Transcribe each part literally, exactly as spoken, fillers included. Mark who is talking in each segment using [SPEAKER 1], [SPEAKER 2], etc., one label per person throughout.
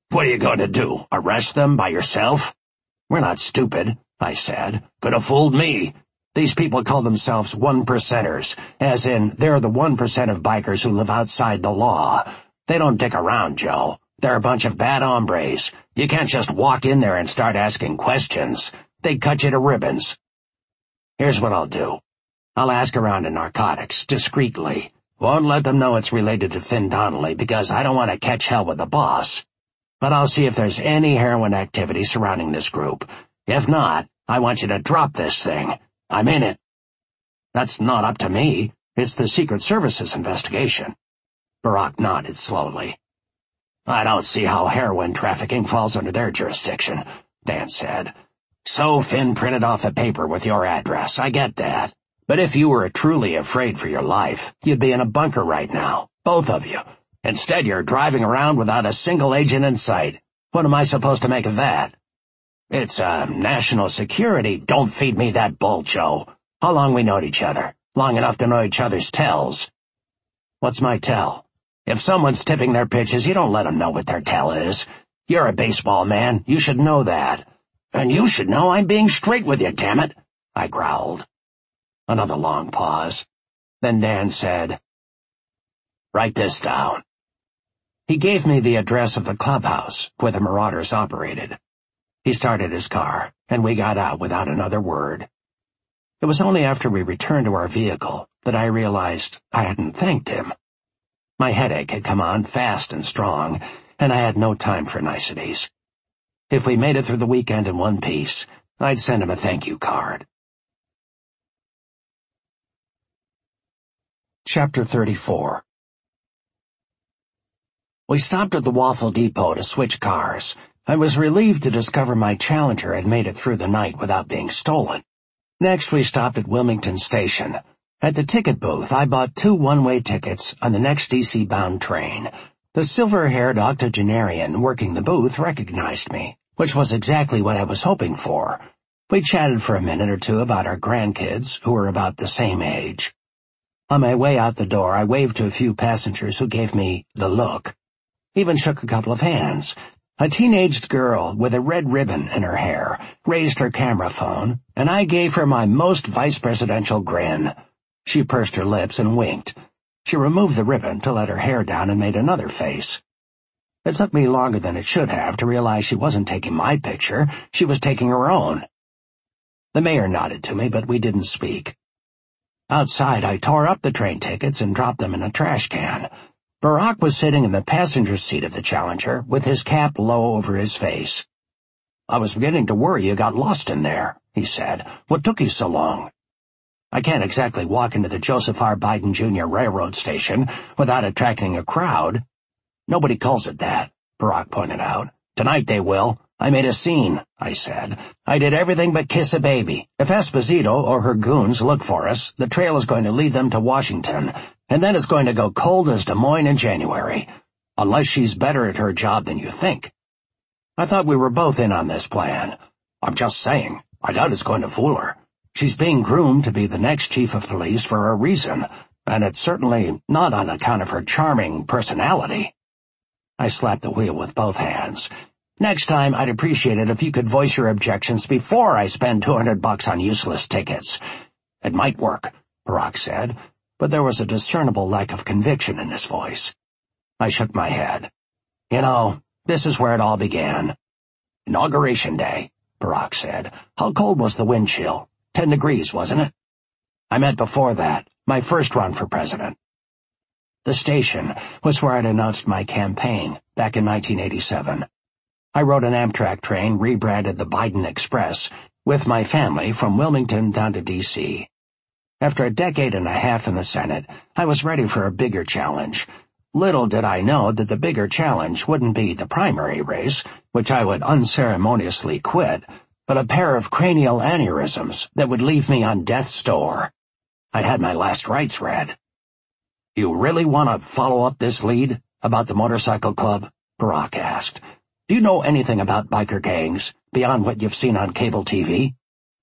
[SPEAKER 1] What are you going to do, arrest them by yourself? We're not stupid, I said. Could have fooled me. These people call themselves one-percenters, as in they're the one percent of bikers who live outside the law. They don't dick around, Joe. They're a bunch of bad hombres. You can't just walk in there and start asking questions. They'd cut you to ribbons. Here's what I'll do. I'll ask around in narcotics, discreetly. Won't let them know it's related to Finn Donnelly because I don't want to catch hell with the boss. But I'll see if there's any heroin activity surrounding this group. If not, I want you to drop this thing. I'm in it. That's not up to me. It's the Secret Service's investigation. Barack nodded slowly. I don't see how heroin trafficking falls under their jurisdiction, Dan said. So Finn printed off a paper with your address. I get that. But if you were truly afraid for your life, you'd be in a bunker right now. Both of you. Instead, you're driving around without a single agent in sight. What am I supposed to make of that? It's, uh, national security. Don't feed me that bull, Joe. How long we known each other? Long enough to know each other's tells. What's my tell? If someone's tipping their pitches, you don't let them know what their tell is. You're a baseball man. You should know that. And you should know I'm being straight with you, damn it, I growled. Another long pause. Then Dan said, Write this down. He gave me the address of the clubhouse where the Marauders operated. He started his car, and we got out without another word. It was only after we returned to our vehicle that I realized I hadn't thanked him. My headache had come on fast and strong, and I had no time for niceties. If we made it through the weekend in one piece, I'd send him a thank you card. Chapter thirty-four. We stopped at the Waffle Depot to switch cars. I was relieved to discover my Challenger had made it through the night without being stolen. Next, we stopped at Wilmington Station. At the ticket booth, I bought two one-way tickets on the next D C-bound train. The silver-haired octogenarian working the booth recognized me, which was exactly what I was hoping for. We chatted for a minute or two about our grandkids, who were about the same age. On my way out the door, I waved to a few passengers who gave me the look. Even shook a couple of hands. A teenaged girl with a red ribbon in her hair raised her camera phone, and I gave her my most vice-presidential grin. She pursed her lips and winked. She removed the ribbon to let her hair down and made another face. It took me longer than it should have to realize she wasn't taking my picture. She was taking her own. The mayor nodded to me, but we didn't speak. Outside, I tore up the train tickets and dropped them in a trash can. Barack was sitting in the passenger seat of the Challenger with his cap low over his face. I was beginning to worry you got lost in there, he said. What took you so long? I can't exactly walk into the Joseph R. Biden Junior Railroad Station without attracting a crowd. Nobody calls it that, Barack pointed out. Tonight they will. I made a scene, I said. I did everything but kiss a baby. If Esposito or her goons look for us, the trail is going to lead them to Washington, and then it's going to go cold as Des Moines in January, unless she's better at her job than you think. I thought we were both in on this plan. I'm just saying, I doubt it's going to fool her. She's being groomed to be the next chief of police for a reason, and it's certainly not on account of her charming personality. I slapped the wheel with both hands. Next time, I'd appreciate it if you could voice your objections before I spend two hundred bucks on useless tickets. It might work, Barack said, but there was a discernible lack of conviction in his voice. I shook my head. You know, this is where it all began. Inauguration Day, Barack said. How cold was the wind chill? Ten degrees, wasn't it? I meant before that, my first run for president. The station was where I'd announced my campaign back in nineteen eighty-seven. I rode an Amtrak train rebranded the Biden Express with my family from Wilmington down to D C After a decade and a half in the Senate, I was ready for a bigger challenge. Little did I know that the bigger challenge wouldn't be the primary race, which I would unceremoniously quit, but a pair of cranial aneurysms that would leave me on death's door. I'd had my last rites read. You really want to follow up this lead about the motorcycle club? Barack asked. Do you know anything about biker gangs beyond what you've seen on cable T V?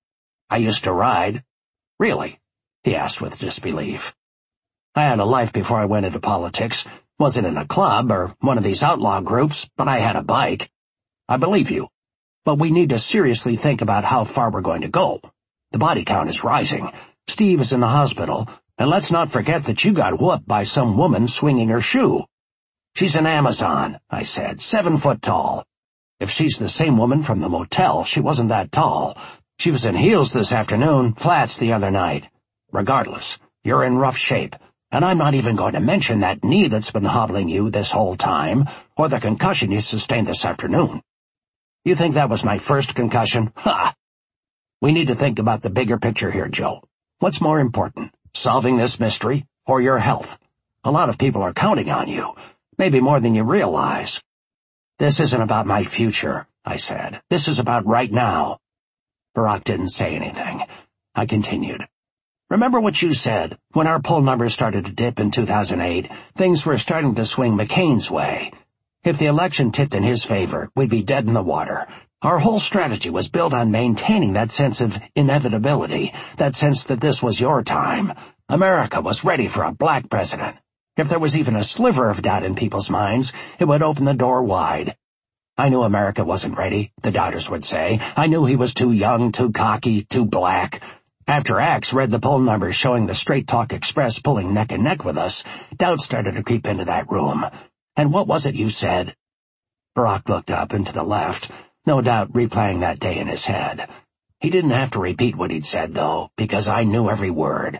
[SPEAKER 1] I used to ride. Really? He asked with disbelief. I had a life before I went into politics. Wasn't in a club or one of these outlaw groups, but I had a bike. I believe you. But we need to seriously think about how far we're going to go. The body count is rising. Steve is in the hospital, and let's not forget that you got whooped by some woman swinging her shoe. She's an Amazon, I said, seven foot tall. If she's the same woman from the motel, she wasn't that tall. She was in heels this afternoon, flats the other night. Regardless, you're in rough shape, and I'm not even going to mention that knee that's been hobbling you this whole time, or the concussion you sustained this afternoon. You think that was my first concussion? Ha! We need to think about the bigger picture here, Joe. What's more important, solving this mystery or your health? A lot of people are counting on you, maybe more than you realize. This isn't about my future, I said. This is about right now. Barack didn't say anything. I continued. Remember what you said, when our poll numbers started to dip in two thousand eight, things were starting to swing McCain's way. If the election tipped in his favor, we'd be dead in the water. Our whole strategy was built on maintaining that sense of inevitability, that sense that this was your time. America was ready for a black president. If there was even a sliver of doubt in people's minds, it would open the door wide. I knew America wasn't ready, the doubters would say. I knew he was too young, too cocky, too black. After Axe read the poll numbers showing the Straight Talk Express pulling neck and neck with us, doubt started to creep into that room. And what was it you said? Barack looked up and to the left, no doubt replaying that day in his head. He didn't have to repeat what he'd said, though, because I knew every word.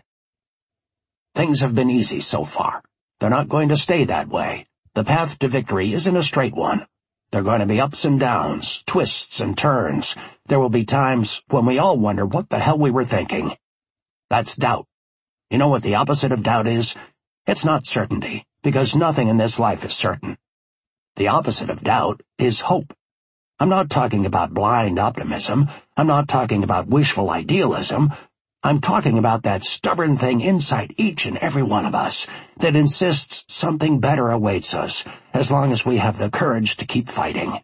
[SPEAKER 1] Things have been easy so far. They're not going to stay that way. The path to victory isn't a straight one. There are going to be ups and downs, twists and turns. There will be times when we all wonder what the hell we were thinking. That's doubt. You know what the opposite of doubt is? It's not certainty, because nothing in this life is certain. The opposite of doubt is hope. I'm not talking about blind optimism. I'm not talking about wishful idealism. I'm talking about that stubborn thing inside each and every one of us that insists something better awaits us as long as we have the courage to keep fighting.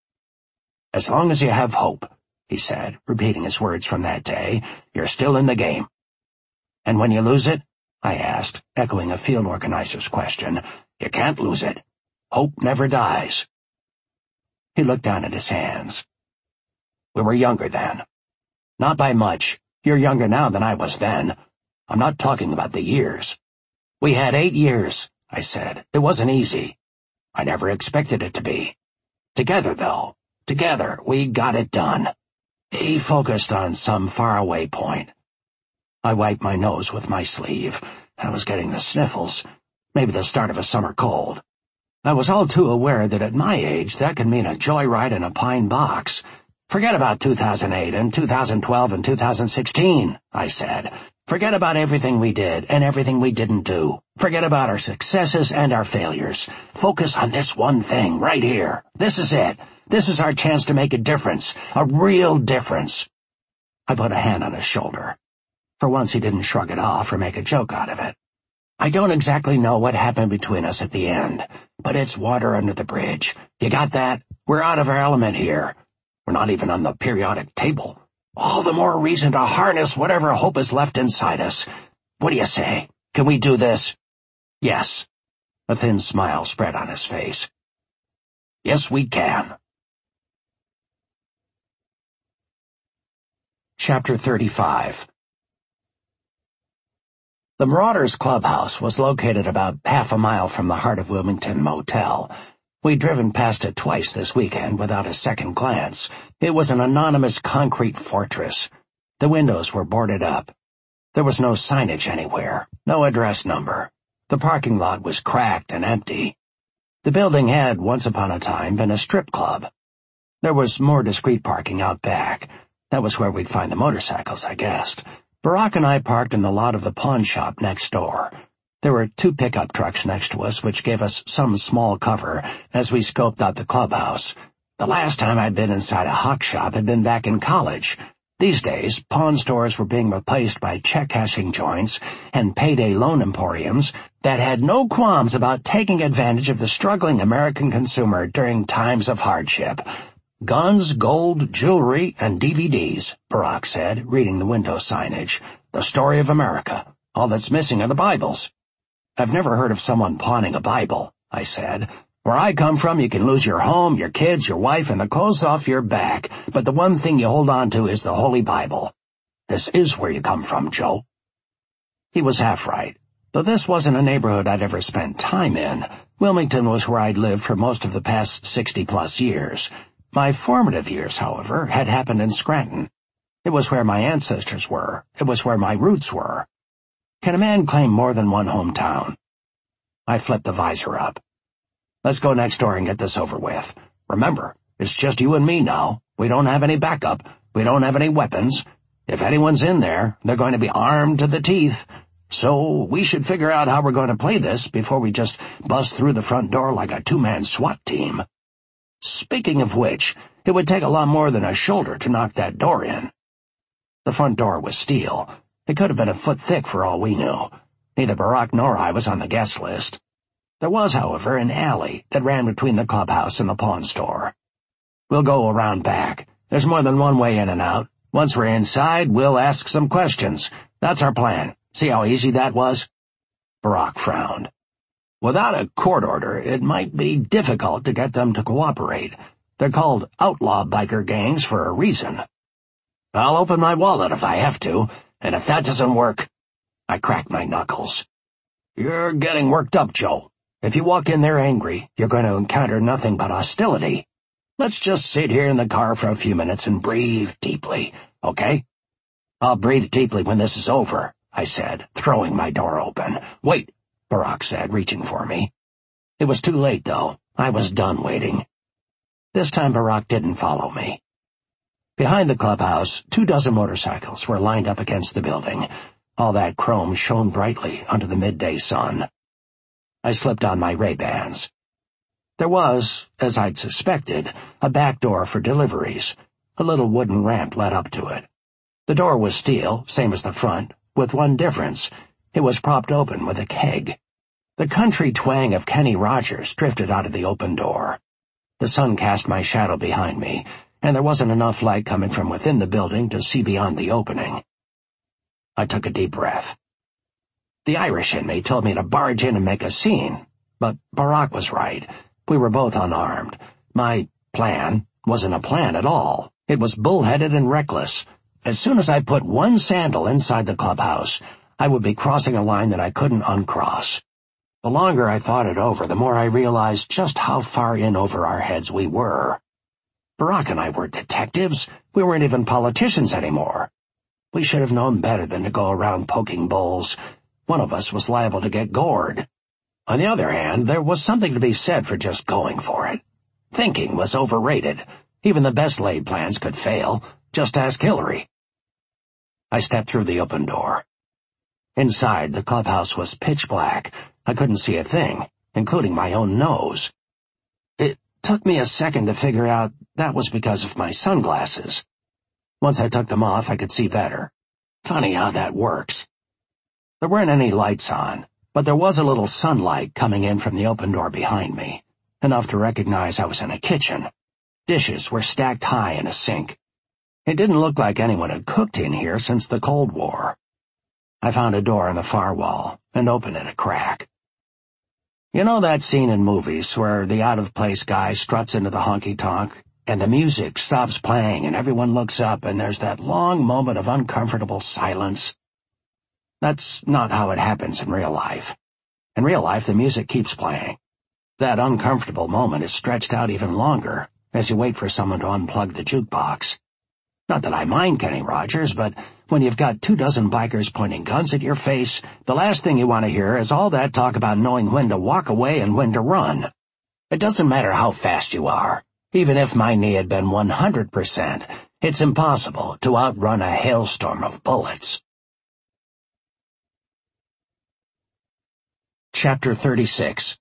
[SPEAKER 1] As long as you have hope, he said, repeating his words from that day, you're still in the game. And when you lose it? I asked, echoing a field organizer's question. You can't lose it. Hope never dies. He looked down at his hands. We were younger then. Not by much. You're younger now than I was then. I'm not talking about the years. We had eight years, I said. It wasn't easy. I never expected it to be. Together, though. Together, we got it done. He focused on some faraway point. I wiped my nose with my sleeve. I was getting the sniffles. Maybe the start of a summer cold. I was all too aware that at my age that could mean a joyride in a pine box. Forget about two thousand eight and two thousand twelve and two thousand sixteen, I said. Forget about everything we did and everything we didn't do. Forget about our successes and our failures. Focus on this one thing right here. This is it. This is our chance to make a difference, a real difference. I put a hand on his shoulder. For once he didn't shrug it off or make a joke out of it. I don't exactly know what happened between us at the end, but it's water under the bridge. You got that? We're out of our element here. We're not even on the periodic table. All the more reason to harness whatever hope is left inside us. What do you say? Can we do this? Yes. A thin smile spread on his face. Yes, we can. Chapter thirty-five. The Marauders Clubhouse was located about half a mile from the Heart of Wilmington Motel. We'd driven past it twice this weekend without a second glance. It was an anonymous concrete fortress. The windows were boarded up. There was no signage anywhere, no address number. The parking lot was cracked and empty. The building had, once upon a time, been a strip club. There was more discreet parking out back. That was where we'd find the motorcycles, I guessed. Barack and I parked in the lot of the pawn shop next door. There were two pickup trucks next to us, which gave us some small cover as we scoped out the clubhouse. The last time I'd been inside a hawk shop had been back in college. These days, pawn stores were being replaced by check-cashing joints and payday loan emporiums that had no qualms about taking advantage of the struggling American consumer during times of hardship. Guns, gold, jewelry, and D V Ds, Barack said, reading the window signage. The story of America. All that's missing are the Bibles. I've never heard of someone pawning a Bible, I said. "Where I come from, you can lose your home, your kids, your wife, and the clothes off your back, but the one thing you hold on to is the Holy Bible. This is where you come from, Joe." He was half right. Though this wasn't a neighborhood I'd ever spent time in, Wilmington was where I'd lived for most of the past sixty-plus years. My formative years, however, had happened in Scranton. It was where my ancestors were. It was where my roots were. Can a man claim more than one hometown? I flipped the visor up. "Let's go next door and get this over with. Remember, it's just you and me now. We don't have any backup. We don't have any weapons. If anyone's in there, they're going to be armed to the teeth. So we should figure out how we're going to play this before we just bust through the front door like a two-man SWAT team. Speaking of which, it would take a lot more than a shoulder to knock that door in." The front door was steel. It could have been a foot thick for all we knew. Neither Barack nor I was on the guest list. There was, however, an alley that ran between the clubhouse and the pawn store. "We'll go around back. There's more than one way in and out. Once we're inside, we'll ask some questions. That's our plan. See how easy that was?" Barack frowned. "Without a court order, it might be difficult to get them to cooperate. They're called outlaw biker gangs for a reason." "I'll open my wallet if I have to, and if that doesn't work—" I cracked my knuckles. "You're getting worked up, Joe. If you walk in there angry, you're going to encounter nothing but hostility. Let's just sit here in the car for a few minutes and breathe deeply, okay?" "I'll breathe deeply when this is over," I said, throwing my door open. "Wait," Barack said, reaching for me. It was too late, though. I was done waiting. This time Barack didn't follow me. Behind the clubhouse, two dozen motorcycles were lined up against the building. All that chrome shone brightly under the midday sun. I slipped on my Ray-Bans. There was, as I'd suspected, a back door for deliveries. A little wooden ramp led up to it. The door was steel, same as the front, with one difference. It was propped open with a keg. The country twang of Kenny Rogers drifted out of the open door. The sun cast my shadow behind me, and there wasn't enough light coming from within the building to see beyond the opening. I took a deep breath. The Irish in me told me to barge in and make a scene, but Barack was right. We were both unarmed. My plan wasn't a plan at all. It was bullheaded and reckless. As soon as I put one sandal inside the clubhouse, I would be crossing a line that I couldn't uncross. The longer I thought it over, the more I realized just how far in over our heads we were. Barack and I weren't detectives. We weren't even politicians anymore. We should have known better than to go around poking bulls. One of us was liable to get gored. On the other hand, there was something to be said for just going for it. Thinking was overrated. Even the best laid plans could fail. Just ask Hillary. I stepped through the open door. Inside, the clubhouse was pitch black. I couldn't see a thing, including my own nose. It took me a second to figure out that was because of my sunglasses. Once I took them off, I could see better. Funny how that works. There weren't any lights on, but there was a little sunlight coming in from the open door behind me, enough to recognize I was in a kitchen. Dishes were stacked high in a sink. It didn't look like anyone had cooked in here since the Cold War. I found a door in the far wall and opened it a crack. You know that scene in movies where the out-of-place guy struts into the honky-tonk, and the music stops playing and everyone looks up and there's that long moment of uncomfortable silence? That's not how it happens in real life. In real life, the music keeps playing. That uncomfortable moment is stretched out even longer as you wait for someone to unplug the jukebox. Not that I mind Kenny Rogers, but when you've got two dozen bikers pointing guns at your face, the last thing you want to hear is all that talk about knowing when to walk away and when to run. It doesn't matter how fast you are. Even if my knee had been one hundred percent, it's impossible to outrun a hailstorm of bullets. Chapter thirty-six.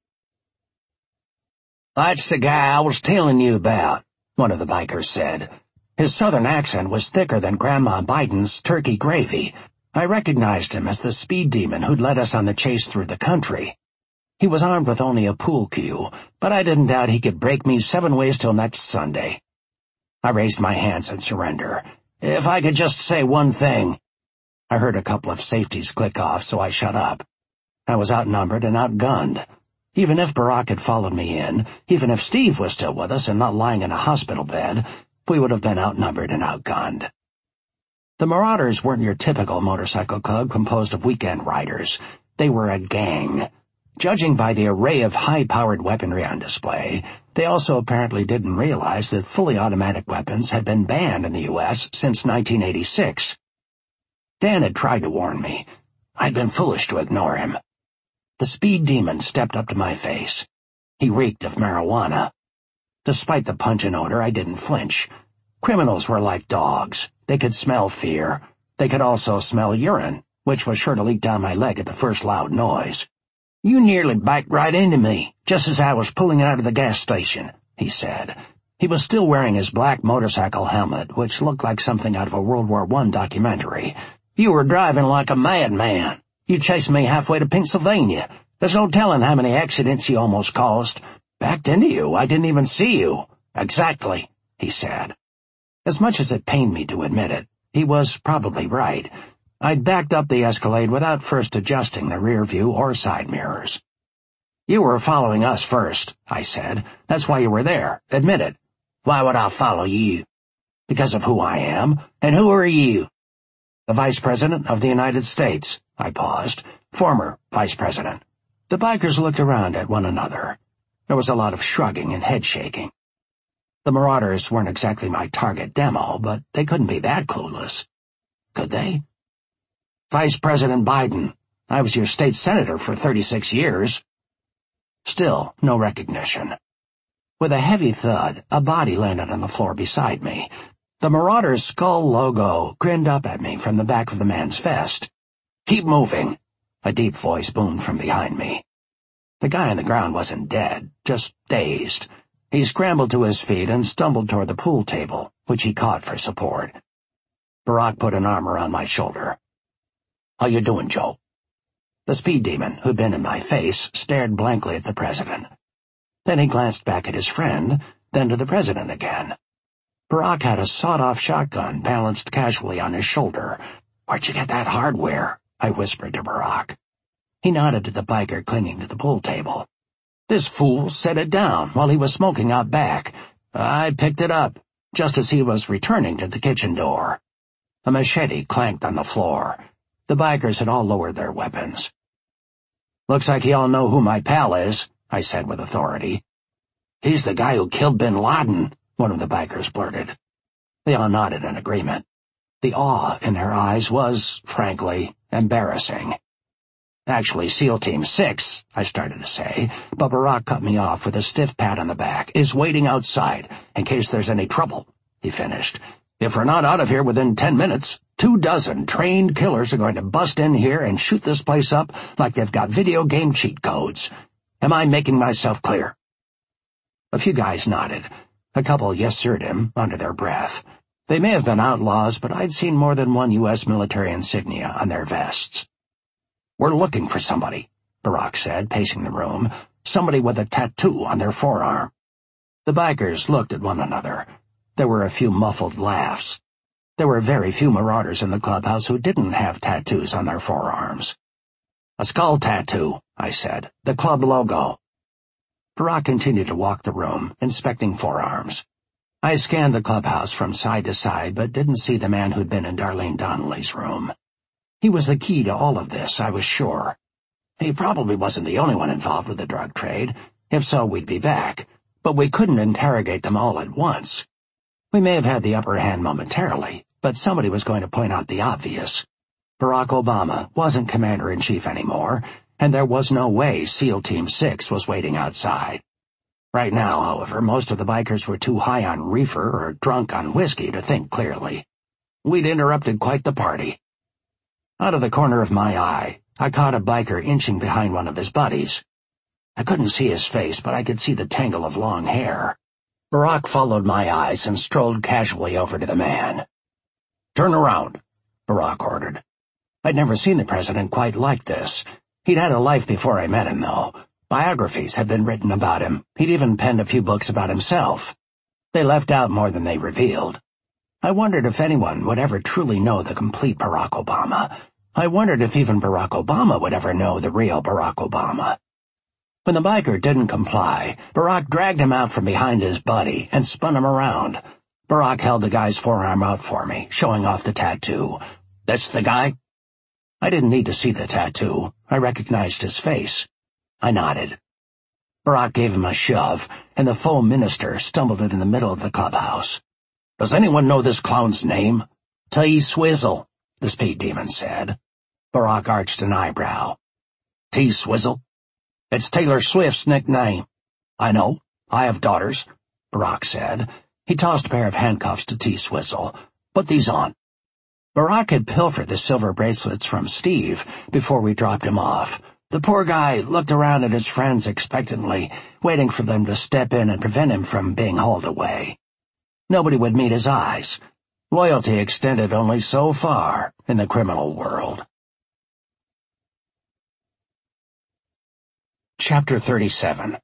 [SPEAKER 1] "That's the guy I was telling you about," one of the bikers said. His southern accent was thicker than Grandma Biden's turkey gravy. I recognized him as the speed demon who'd led us on the chase through the country. He was armed with only a pool cue, but I didn't doubt he could break me seven ways till next Sunday. I raised my hands in surrender. If I could just say one thing. I heard a couple of safeties click off, so I shut up. I was outnumbered and outgunned. Even if Barack had followed me in, even if Steve was still with us and not lying in a hospital bed, we would have been outnumbered and outgunned. The Marauders weren't your typical motorcycle club composed of weekend riders. They were a gang. Judging by the array of high-powered weaponry on display, they also apparently didn't realize that fully automatic weapons had been banned in the U S since nineteen eighty-six. Dan had tried to warn me. I'd been foolish to ignore him. The speed demon stepped up to my face. He reeked of marijuana. Despite the pungent odor, I didn't flinch. Criminals were like dogs. They could smell fear. They could also smell urine, which was sure to leak down my leg at the first loud noise. "You nearly backed right into me, just as I was pulling out of the gas station," he said. He was still wearing his black motorcycle helmet, which looked like something out of a World War One documentary. "You were driving like a madman. You chased me halfway to Pennsylvania. There's no telling how many accidents you almost caused. Backed into you. I didn't even see you." "Exactly," he said. As much as it pained me to admit it, he was probably right. I'd backed up the Escalade without first adjusting the rear view or side mirrors. "You were following us first," I said. "That's why you were there. Admit it." "Why would I follow you?" "Because of who I am. And who are you?" "The Vice President of the United States." I paused. "Former Vice President." The bikers looked around at one another. There was a lot of shrugging and head-shaking. The Marauders weren't exactly my target demo, but they couldn't be that clueless. Could they? "Vice President Biden. I was your state senator for thirty-six years. Still, no recognition. With a heavy thud, a body landed on the floor beside me. The Marauders' skull logo grinned up at me from the back of the man's vest. "Keep moving," a deep voice boomed from behind me. The guy on the ground wasn't dead, just dazed. He scrambled to his feet and stumbled toward the pool table, which he caught for support. Barack put an arm around my shoulder. "How you doing, Joe?" The speed demon, who'd been in my face, stared blankly at the president. Then he glanced back at his friend, then to the president again. Barack had a sawed-off shotgun balanced casually on his shoulder. "Where'd you get that hardware?" I whispered to Barack. He nodded to the biker clinging to the pool table. "This fool set it down while he was smoking out back. I picked it up, just as he was returning to the kitchen door." A machete clanked on the floor. The bikers had all lowered their weapons. "Looks like you all know who my pal is," I said with authority. "He's the guy who killed bin Laden," one of the bikers blurted. They all nodded in agreement. The awe in their eyes was, frankly, embarrassing. "Actually, SEAL Team six, I started to say, but Barack cut me off with a stiff pat on the back, "is waiting outside, in case there's any trouble," he finished. "If we're not out of here within ten minutes, two dozen trained killers are going to bust in here and shoot this place up like they've got video game cheat codes. Am I making myself clear?" A few guys nodded. A couple yes-sir'd him under their breath. They may have been outlaws, but I'd seen more than one U S military insignia on their vests. "We're looking for somebody," Barack said, pacing the room. "Somebody with a tattoo on their forearm." The bikers looked at one another. There were a few muffled laughs. There were very few Marauders in the clubhouse who didn't have tattoos on their forearms. "A skull tattoo," I said. "The club logo." Barack continued to walk the room, inspecting forearms. I scanned the clubhouse from side to side, but didn't see the man who'd been in Darlene Donnelly's room. He was the key to all of this, I was sure. He probably wasn't the only one involved with the drug trade. If so, we'd be back. But we couldn't interrogate them all at once. We may have had the upper hand momentarily, but somebody was going to point out the obvious. Barack Obama wasn't commander-in-chief anymore, and there was no way SEAL Team six was waiting outside. Right now, however, most of the bikers were too high on reefer or drunk on whiskey to think clearly. We'd interrupted quite the party. Out of the corner of my eye, I caught a biker inching behind one of his buddies. I couldn't see his face, but I could see the tangle of long hair. Barack followed my eyes and strolled casually over to the man. "Turn around," Barack ordered. I'd never seen the president quite like this. He'd had a life before I met him, though. Biographies had been written about him. He'd even penned a few books about himself. They left out more than they revealed. I wondered if anyone would ever truly know the complete Barack Obama. I wondered if even Barack Obama would ever know the real Barack Obama. When the biker didn't comply, Barack dragged him out from behind his buddy and spun him around. Barack held the guy's forearm out for me, showing off the tattoo. "This the guy?" I didn't need to see the tattoo. I recognized his face. I nodded. Barack gave him a shove, and the faux minister stumbled in the middle of the clubhouse. "Does anyone know this clown's name?" "T-Swizzle," the speed demon said. Barack arched an eyebrow. "T-Swizzle? It's Taylor Swift's nickname." "I know. I have daughters," Barack said. He tossed a pair of handcuffs to T-Swizzle. "Put these on." Barack had pilfered the silver bracelets from Steve before we dropped him off. The poor guy looked around at his friends expectantly, waiting for them to step in and prevent him from being hauled away. Nobody would meet his eyes. Loyalty extended only so far in the criminal world. Chapter thirty-seven.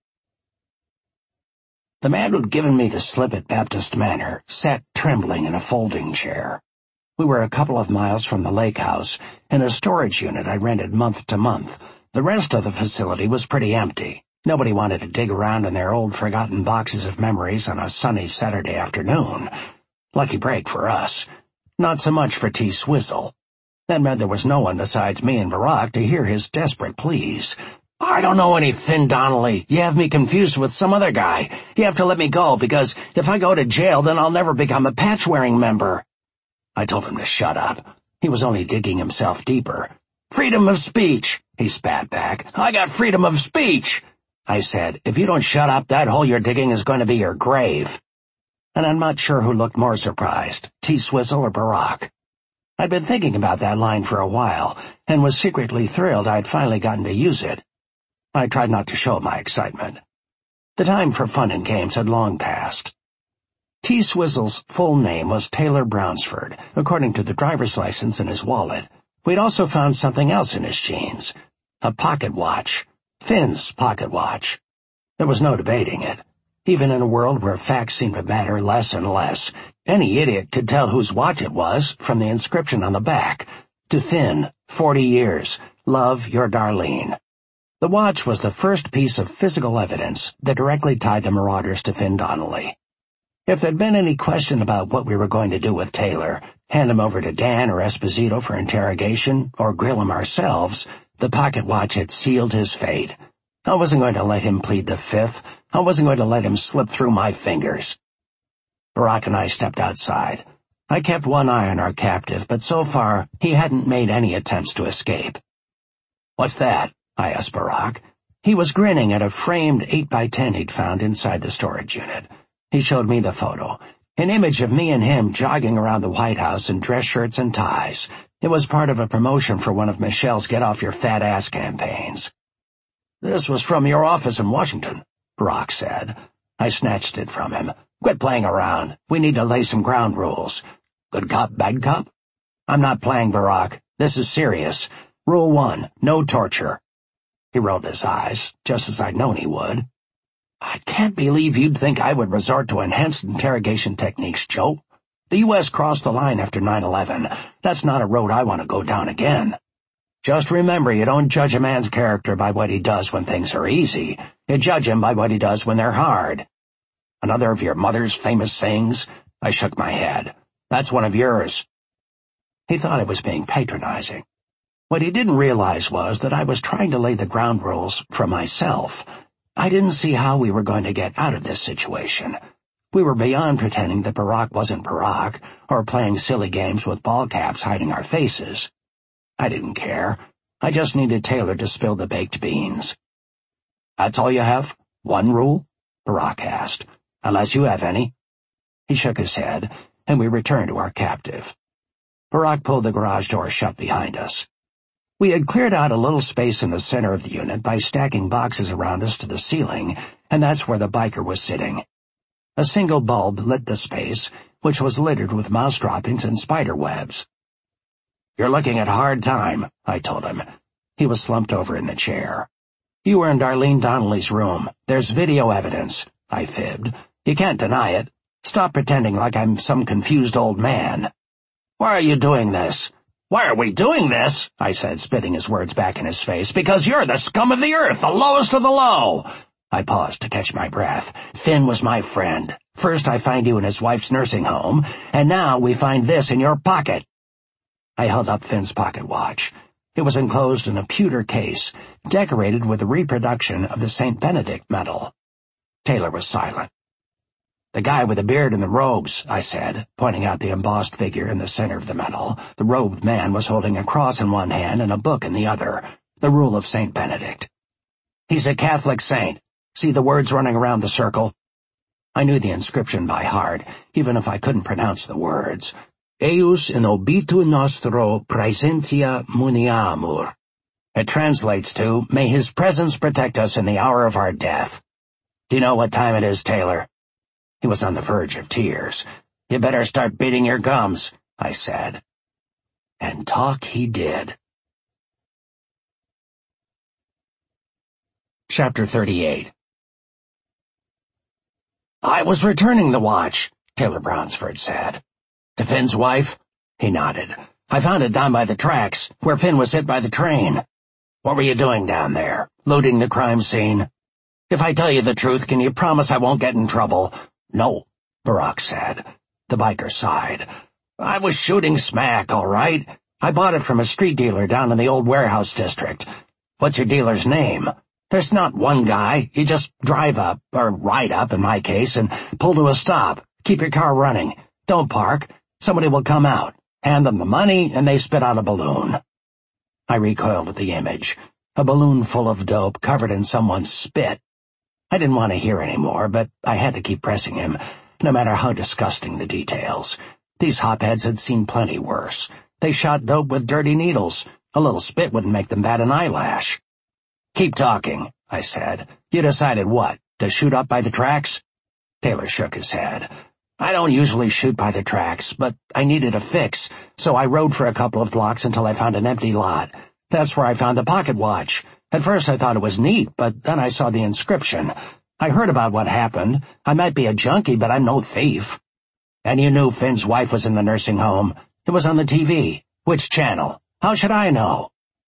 [SPEAKER 1] The man who'd given me the slip at Baptist Manor sat trembling in a folding chair. We were a couple of miles from the lake house, in a storage unit I rented month to month. The rest of the facility was pretty empty. Nobody wanted to dig around in their old forgotten boxes of memories on a sunny Saturday afternoon. Lucky break for us. Not so much for T-Swizzle. That meant there was no one besides me and Barack to hear his desperate pleas. "I don't know any Finn Donnelly. You have me confused with some other guy. You have to let me go, because if I go to jail, then I'll never become a patch-wearing member." I told him to shut up. He was only digging himself deeper. "Freedom of speech," he spat back. "I got freedom of speech." I said, "If you don't shut up, that hole you're digging is going to be your grave." And I'm not sure who looked more surprised, T-Swizzle or Barack. I'd been thinking about that line for a while, and was secretly thrilled I'd finally gotten to use it. I tried not to show my excitement. The time for fun and games had long passed. T-Swizzle's full name was Taylor Brownsford, according to the driver's license in his wallet. We'd also found something else in his jeans. A pocket watch. Finn's pocket watch. There was no debating it. Even in a world where facts seemed to matter less and less, any idiot could tell whose watch it was from the inscription on the back. To Finn, forty years. Love, your Darlene. The watch was the first piece of physical evidence that directly tied the marauders to Finn Donnelly. If there'd been any question about what we were going to do with Taylor, hand him over to Dan or Esposito for interrogation, or grill him ourselves, the pocket watch had sealed his fate. I wasn't going to let him plead the fifth. I wasn't going to let him slip through my fingers. Barack and I stepped outside. I kept one eye on our captive, but so far he hadn't made any attempts to escape. "What's that?" I asked Barack. He was grinning at a framed eight by ten he'd found inside the storage unit. He showed me the photo, an image of me and him jogging around the White House in dress shirts and ties. It was part of a promotion for one of Michelle's get-off-your-fat-ass campaigns. "This was from your office in Washington," Barack said. I snatched it from him. "Quit playing around. We need to lay some ground rules. Good cop, bad cop?" "I'm not playing, Barack. This is serious. Rule one, no torture." He rolled his eyes, just as I'd known he would. "I can't believe you'd think I would resort to enhanced interrogation techniques, Joe. The U S crossed the line after nine eleven. That's not a road I want to go down again. Just remember, you don't judge a man's character by what he does when things are easy. You judge him by what he does when they're hard." "Another of your mother's famous sayings?" I shook my head. "That's one of yours." He thought I was being patronizing. What he didn't realize was that I was trying to lay the ground rules for myself. I didn't see how we were going to get out of this situation. We were beyond pretending that Barack wasn't Barack, or playing silly games with ball caps hiding our faces. I didn't care. I just needed Taylor to spill the baked beans. "That's all you have? One rule?" Barack asked. "Unless you have any." He shook his head, and we returned to our captive. Barack pulled the garage door shut behind us. We had cleared out a little space in the center of the unit by stacking boxes around us to the ceiling, and that's where the biker was sitting. A single bulb lit the space, which was littered with mouse droppings and spider webs. "You're looking at a hard time," I told him. He was slumped over in the chair. "You were in Darlene Donnelly's room. There's video evidence," I fibbed. "You can't deny it. Stop pretending like I'm some confused old man." "Why are you doing this? "Why are we doing this?" I said, spitting his words back in his face. "Because you're the scum of the earth, the lowest of the low." I paused to catch my breath. Finn was my friend. First I find you in his wife's nursing home, and now we find this in your pocket. I held up Finn's pocket watch. It was enclosed in a pewter case, decorated with a reproduction of the Saint Benedict medal. Taylor was silent. "The guy with the beard and the robes," I said, pointing out the embossed figure in the center of the medal. The robed man was holding a cross in one hand and a book in the other, the Rule of Saint Benedict. "He's a Catholic saint. See the words running around the circle?" I knew the inscription by heart, even if I couldn't pronounce the words. "Eius in obitu nostro praesentia muniamur." It translates to, "May his presence protect us in the hour of our death." "Do you know what time it is, Taylor?" He was on the verge of tears. "You better start beating your gums," I said. And talk he did. Chapter thirty-eight. "I was returning the watch," Taylor Brownsford said. "To Finn's wife?" He nodded. "I found it down by the tracks, where Finn was hit by the train." "What were you doing down there? Looting the crime scene?" "If I tell you the truth, can you promise I won't get in trouble?" "No," Barack said. The biker sighed. "I was shooting smack, all right. I bought it from a street dealer down in the old warehouse district." "What's your dealer's name?" "There's not one guy. You just drive up, or ride up in my case, and pull to a stop. Keep your car running. Don't park. Somebody will come out. Hand them the money, and they spit out a balloon." I recoiled at the image. A balloon full of dope covered in someone's spit. I didn't want to hear any more, but I had to keep pressing him, no matter how disgusting the details. These hopheads had seen plenty worse. They shot dope with dirty needles. A little spit wouldn't make them bat an eyelash. "Keep talking," I said. "You decided what, to shoot up by the tracks?" Taylor shook his head. "I don't usually shoot by the tracks, but I needed a fix, so I rode for a couple of blocks until I found an empty lot. That's where I found the pocket watch. At first I thought it was neat, but then I saw the inscription. I heard about what happened. I might be a junkie, but I'm no thief." "And you knew Finn's wife was in the nursing home? It was on the T V. Which channel? How should I know?"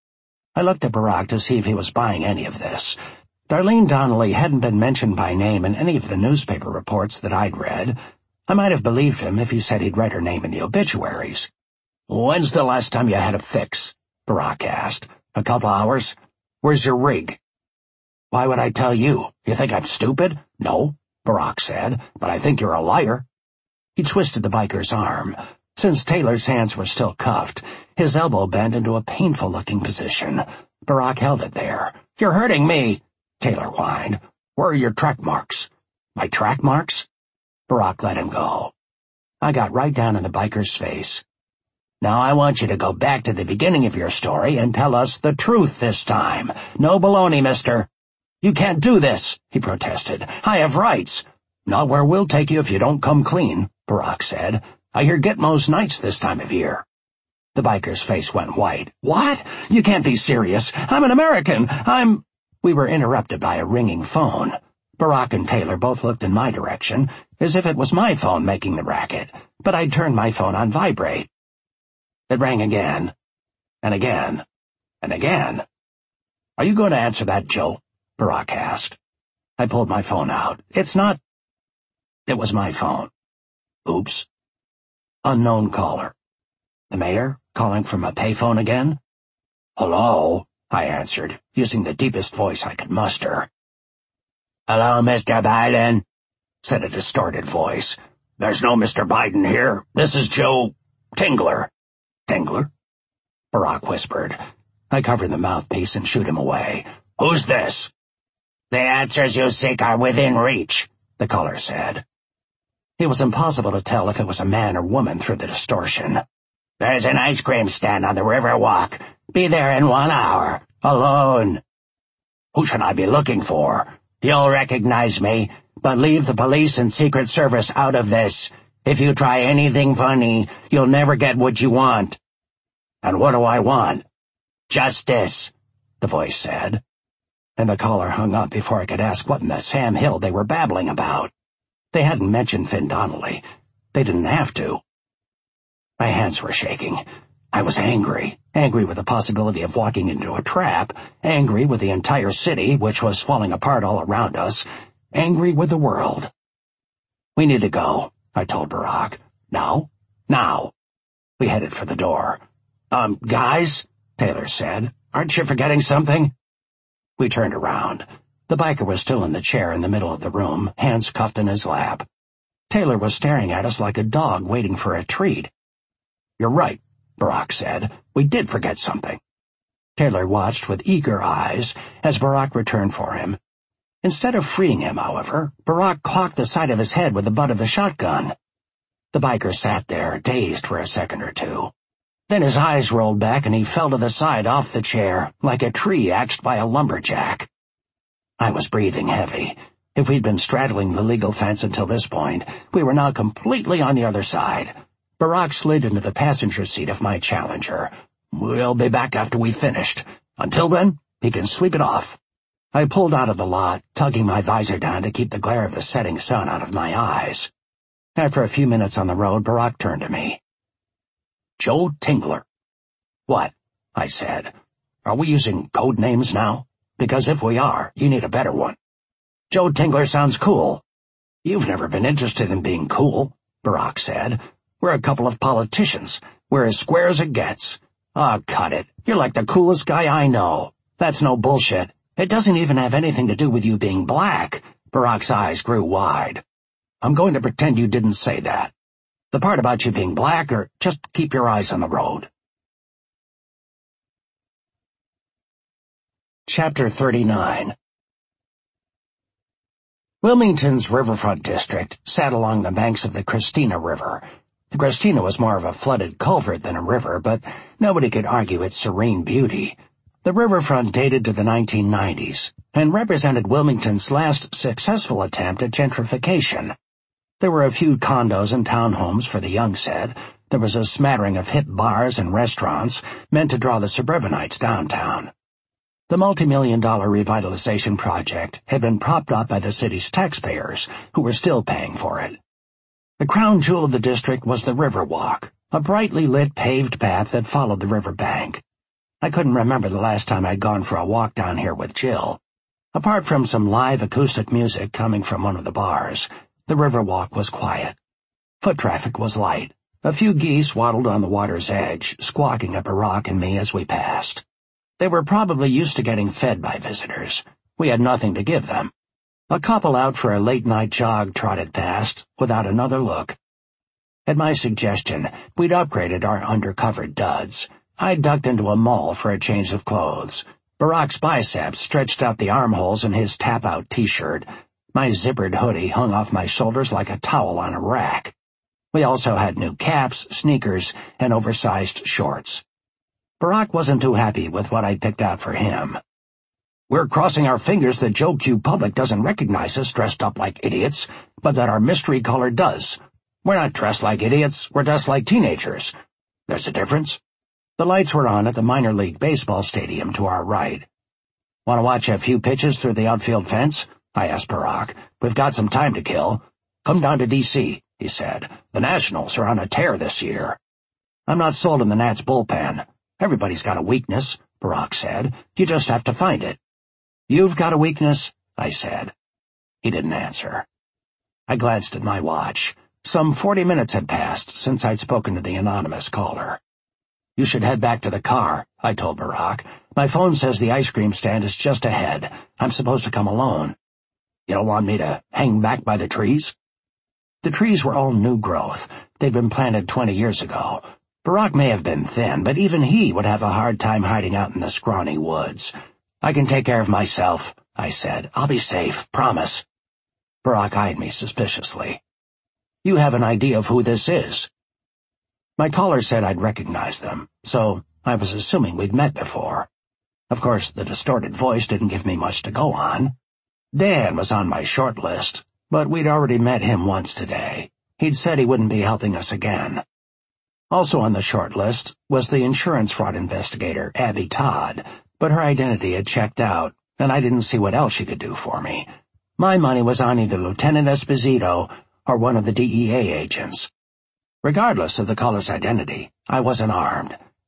[SPEAKER 1] I looked at Barack to see if he was buying any of this. Darlene Donnelly hadn't been mentioned by name in any of the newspaper reports that I'd read. I might have believed him if he said he'd read her name in the obituaries. "When's the last time you had a fix?" Barack asked. "A couple hours? Where's your rig?" "Why would I tell you? You think I'm stupid?" "No," Barack said, "but I think you're a liar." He twisted the biker's arm. Since Taylor's hands were still cuffed, his elbow bent into a painful-looking position. Barack held it there. "You're hurting me," Taylor whined. "Where are your track marks?" "My track marks?" Barack let him go. I got right down in the biker's face. "Now I want you to go back to the beginning of your story and tell us the truth this time. No baloney, mister." "You can't do this," he protested. "I have rights." "Not where we'll take you if you don't come clean," Barack said. "I hear Gitmo's nights this time of year." The biker's face went white. "What? You can't be serious. I'm an American. I'm—" We were interrupted by a ringing phone. Barack and Taylor both looked in my direction, as if it was my phone making the racket, but I'd turned my phone on vibrate. It rang again, and again, and again. "Are you going to answer that, Joe?" Barack asked. I pulled my phone out. "It's not—" It was my phone. Oops. Unknown caller. The mayor, calling from a payphone again? "Hello," I answered, using the deepest voice I could muster. "Hello, Mister Biden," said a distorted voice. "There's no Mister Biden here. This is Joe Tingler." "Tingler?" Barack whispered. I covered the mouthpiece and shooed him away. "Who's this?" "The answers you seek are within reach," the caller said. It was impossible to tell if it was a man or woman through the distortion. "There's an ice cream stand on the River Walk. Be there in one hour. Alone." "Who should I be looking for?" "You'll recognize me, but leave the police and Secret Service out of this. If you try anything funny, you'll never get what you want." "And what do I want?" "Justice," the voice said. And the caller hung up before I could ask what in the Sam Hill they were babbling about. They hadn't mentioned Finn Donnelly. They didn't have to. My hands were shaking. I was angry, angry with the possibility of walking into a trap, angry with the entire city, which was falling apart all around us, angry with the world. "We need to go," I told Barack. "Now? Now." We headed for the door. Um, guys," Taylor said, "aren't you forgetting something?" We turned around. The biker was still in the chair in the middle of the room, hands cuffed in his lap. Taylor was staring at us like a dog waiting for a treat. "You're right," Barack said. "We did forget something." Taylor watched with eager eyes as Barack returned for him. Instead of freeing him, however, Barack clocked the side of his head with the butt of the shotgun. The biker sat there, dazed for a second or two. Then his eyes rolled back and he fell to the side off the chair, like a tree axed by a lumberjack. I was breathing heavy. If we'd been straddling the legal fence until this point, we were now completely on the other side. Barack slid into the passenger seat of my Challenger. "We'll be back after we've finished. Until then, he can sleep it off." I pulled out of the lot, tugging my visor down to keep the glare of the setting sun out of my eyes. After a few minutes on the road, Barack turned to me. "Joe Tingler." "What?" I said. "Are we using code names now? Because if we are, you need a better one." "Joe Tingler sounds cool." "You've never been interested in being cool," Barack said. "We're a couple of politicians. We're as square as it gets." "Aw, cut it. You're like the coolest guy I know." "That's no bullshit. It doesn't even have anything to do with you being black." Barack's eyes grew wide. "I'm going to pretend you didn't say that. The part about you being black, or just keep your eyes on the road." Chapter thirty-nine. Wilmington's riverfront district sat along the banks of the Christina River. The Christina was more of a flooded culvert than a river, but nobody could argue its serene beauty. The riverfront dated to the nineteen nineties and represented Wilmington's last successful attempt at gentrification. There were a few condos and townhomes for the young set. There was a smattering of hip bars and restaurants meant to draw the suburbanites downtown. The multi-million dollar revitalization project had been propped up by the city's taxpayers, who were still paying for it. The crown jewel of the district was the Riverwalk, a brightly lit paved path that followed the river bank. I couldn't remember the last time I'd gone for a walk down here with Jill. Apart from some live acoustic music coming from one of the bars, the Riverwalk was quiet. Foot traffic was light. A few geese waddled on the water's edge, squawking at Barack and me as we passed. They were probably used to getting fed by visitors. We had nothing to give them. A couple out for a late-night jog trotted past, without another look. At my suggestion, we'd upgraded our undercover duds. I ducked into a mall for a change of clothes. Barack's biceps stretched out the armholes in his tap-out T-shirt. My zippered hoodie hung off my shoulders like a towel on a rack. We also had new caps, sneakers, and oversized shorts. Barack wasn't too happy with what I'd picked out for him. "We're crossing our fingers that Joe Q Public doesn't recognize us dressed up like idiots, but that our mystery caller does. We're not dressed like idiots, we're dressed like teenagers. There's a difference." The lights were on at the minor league baseball stadium to our right. "Want to watch a few pitches through the outfield fence?" I asked Barack. "We've got some time to kill." "Come down to D C, he said. "The Nationals are on a tear this year." "I'm not sold on the Nats bullpen. Everybody's got a weakness," Barack said. "You just have to find it." "You've got a weakness?" I said. He didn't answer. I glanced at my watch. Some forty minutes had passed since I'd spoken to the anonymous caller. "You should head back to the car," I told Barack. "My phone says the ice cream stand is just ahead. I'm supposed to come alone." "You don't want me to hang back by the trees?" The trees were all new growth. They'd been planted twenty years ago. Barack may have been thin, but even he would have a hard time hiding out in the scrawny woods. "I can take care of myself," I said. "I'll be safe, promise." Barack eyed me suspiciously. "You have an idea of who this is?" My caller said I'd recognize them, so I was assuming we'd met before. Of course, the distorted voice didn't give me much to go on. Dan was on my short list, but we'd already met him once today. He'd said he wouldn't be helping us again. Also on the short list was the insurance fraud investigator, Abby Todd, but her identity had checked out, and I didn't see what else she could do for me. My money was on either Lieutenant Esposito or one of the D E A agents. Regardless of the caller's identity, I wasn't armed.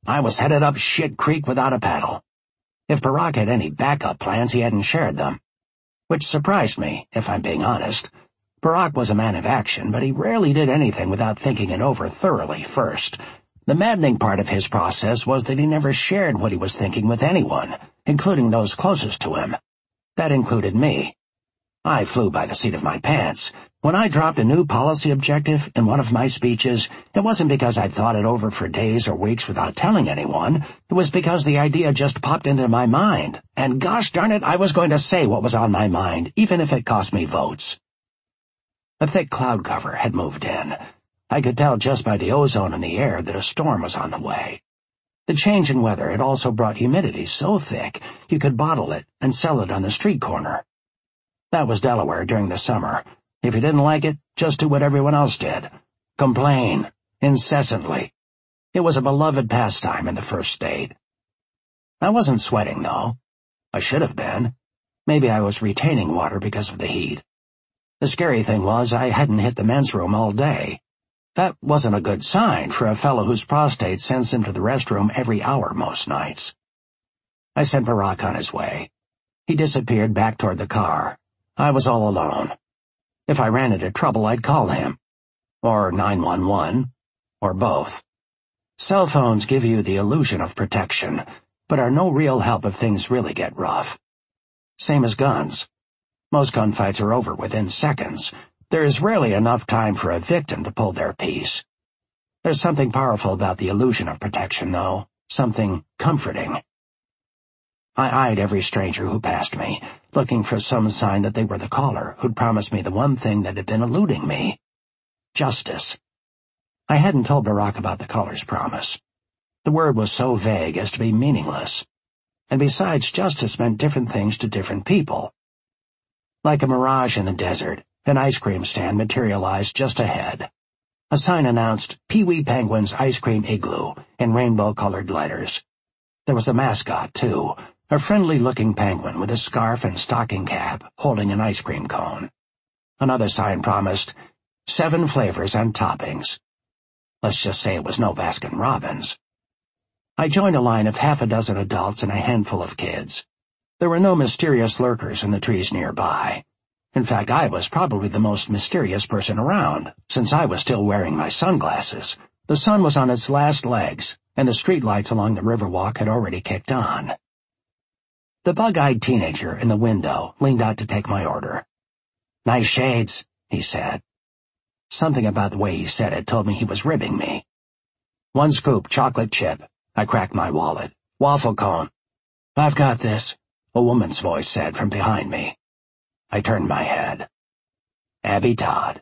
[SPEAKER 1] I was headed up shit creek without a paddle. If Barack had any backup plans, he hadn't shared them. Which surprised me, if I'm being honest. Barack was a man of action, but he rarely did anything without thinking it over thoroughly first. The maddening part of his process was that he never shared what he was thinking with anyone, including those closest to him. That included me. I flew by the seat of my pants. When I dropped a new policy objective in one of my speeches, it wasn't because I'd thought it over for days or weeks without telling anyone. It was because the idea just popped into my mind, and gosh darn it, I was going to say what was on my mind, even if it cost me votes. A thick cloud cover had moved in. I could tell just by the ozone in the air that a storm was on the way. The change in weather had also brought humidity so thick you could bottle it and sell it on the street corner. That was Delaware during the summer. If you didn't like it, just do what everyone else did. Complain. Incessantly. It was a beloved pastime in the first state. I wasn't sweating, though. I should have been. Maybe I was retaining water because of the heat. The scary thing was I hadn't hit the men's room all day. That wasn't a good sign for a fellow whose prostate sends him to the restroom every hour most nights. I sent Barack on his way. He disappeared back toward the car. I was all alone. If I ran into trouble, I'd call him. Or nine one one. Or both. Cell phones give you the illusion of protection, but are no real help if things really get rough. Same as guns. Most gunfights are over within seconds. There is rarely enough time for a victim to pull their piece. There's something powerful about the illusion of protection, though. Something comforting. I eyed every stranger who passed me, looking for some sign that they were the caller who'd promised me the one thing that had been eluding me. Justice. I hadn't told Barack about the caller's promise. The word was so vague as to be meaningless. And besides, justice meant different things to different people. Like a mirage in the desert, an ice cream stand materialized just ahead. A sign announced Pee-wee Penguin's Ice Cream Igloo in rainbow-colored letters. There was a mascot, too. A friendly-looking penguin with a scarf and stocking cap holding an ice cream cone. Another sign promised, seven flavors and toppings. Let's just say it was no Baskin-Robbins. I joined a line of half a dozen adults and a handful of kids. There were no mysterious lurkers in the trees nearby. In fact, I was probably the most mysterious person around, since I was still wearing my sunglasses. The sun was on its last legs, and the streetlights along the Riverwalk had already kicked on. The bug-eyed teenager in the window leaned out to take my order. "Nice shades," he said. Something about the way he said it told me he was ribbing me. "One scoop chocolate chip." I cracked my wallet. "Waffle cone." "I've got this," a woman's voice said from behind me. I turned my head. Abby Todd.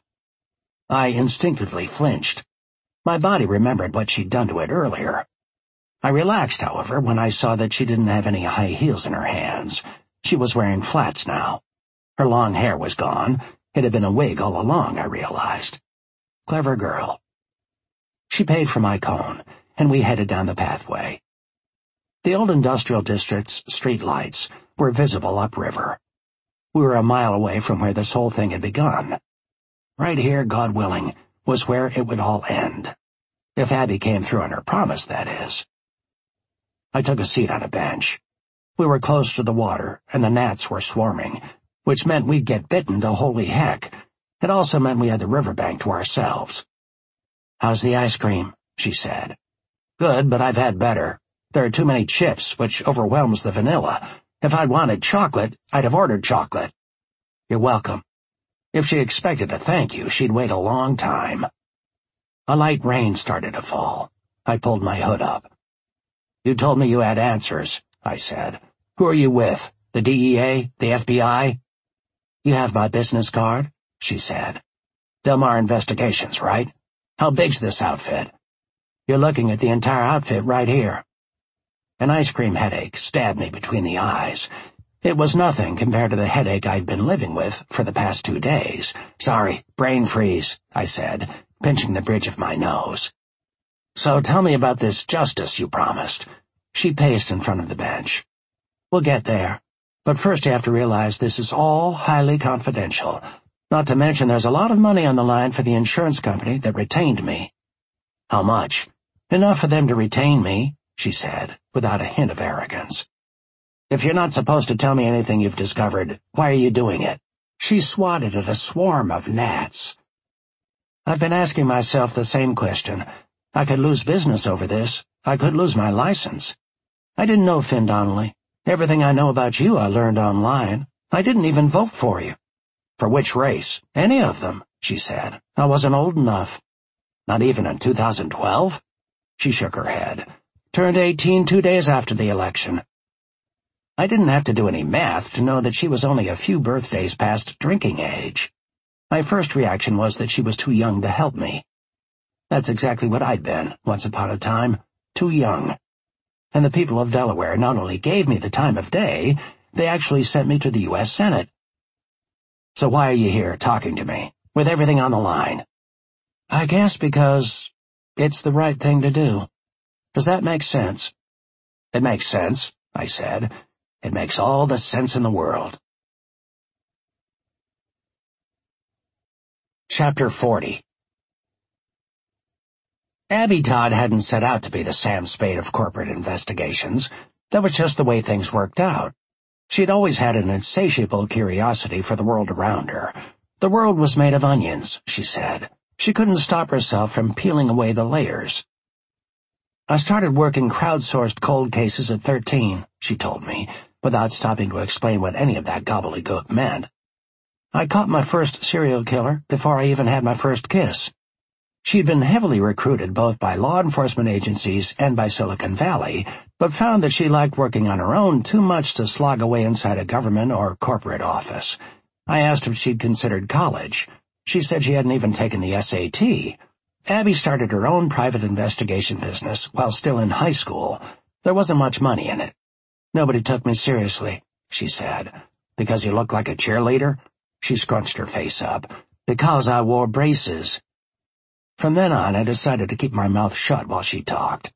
[SPEAKER 1] I instinctively flinched. My body remembered what she'd done to it earlier. I relaxed, however, when I saw that she didn't have any high heels in her hands. She was wearing flats now. Her long hair was gone. It had been a wig all along, I realized. Clever girl. She paid for my cone, and we headed down the pathway. The old industrial district's street lights were visible upriver. We were a mile away from where this whole thing had begun. Right here, God willing, was where it would all end. If Abby came through on her promise, that is. I took a seat on a bench. We were close to the water, and the gnats were swarming, which meant we'd get bitten to holy heck. It also meant we had the riverbank to ourselves. "How's the ice cream?" she said. "Good, but I've had better. There are too many chips, which overwhelms the vanilla. If I'd wanted chocolate, I'd have ordered chocolate." "You're welcome." If she expected a thank you, she'd wait a long time. A light rain started to fall. I pulled my hood up. "You told me you had answers," I said. "Who are you with? The D E A? The F B I?" "You have my business card?" she said. "Del Mar Investigations, right? How big's this outfit?" "You're looking at the entire outfit right here." An ice cream headache stabbed me between the eyes. It was nothing compared to the headache I'd been living with for the past two days. "Sorry, brain freeze," I said, pinching the bridge of my nose. "So tell me about this justice you promised." She paced in front of the bench. "We'll get there. But first you have to realize this is all highly confidential. Not to mention there's a lot of money on the line for the insurance company that retained me." "How much?" "Enough for them to retain me. she said, without a hint of arrogance. "If you're not supposed to tell me anything you've discovered, why are you doing it?" She swatted at a swarm of gnats. I've been asking myself the same question. I could lose business over this. I could lose my license. I didn't know Finn Donnelly. Everything I know about you I learned online. I didn't even vote for you. "For which race?" "Any of them," she said. "I wasn't old enough." "Not even in two thousand twelve? She shook her head. "Turned eighteen two days after the election." I didn't have to do any math to know that she was only a few birthdays past drinking age. My first reaction was that she was too young to help me. That's exactly what I'd been, once upon a time, too young. And the people of Delaware not only gave me the time of day, they actually sent me to the U S Senate. "So why are you here talking to me, with everything on the line?" "I guess because it's the right thing to do. Does that make sense?" "It makes sense," I said. "It makes all the sense in the world." Chapter forty. Abby Todd hadn't set out to be the Sam Spade of corporate investigations. That was just the way things worked out. She'd always had an insatiable curiosity for the world around her. The world was made of onions, she said. She couldn't stop herself from peeling away the layers. "I started working crowdsourced cold cases at thirteen, she told me, without stopping to explain what any of that gobbledygook meant. "I caught my first serial killer before I even had my first kiss." She'd been heavily recruited both by law enforcement agencies and by Silicon Valley, but found that she liked working on her own too much to slog away inside a government or corporate office. I asked if she'd considered college. She said she hadn't even taken the S A T. Abby started her own private investigation business while still in high school. There wasn't much money in it. "Nobody took me seriously," she said. "Because you looked like a cheerleader?" She scrunched her face up. "Because I wore braces." From then on, I decided to keep my mouth shut while she talked.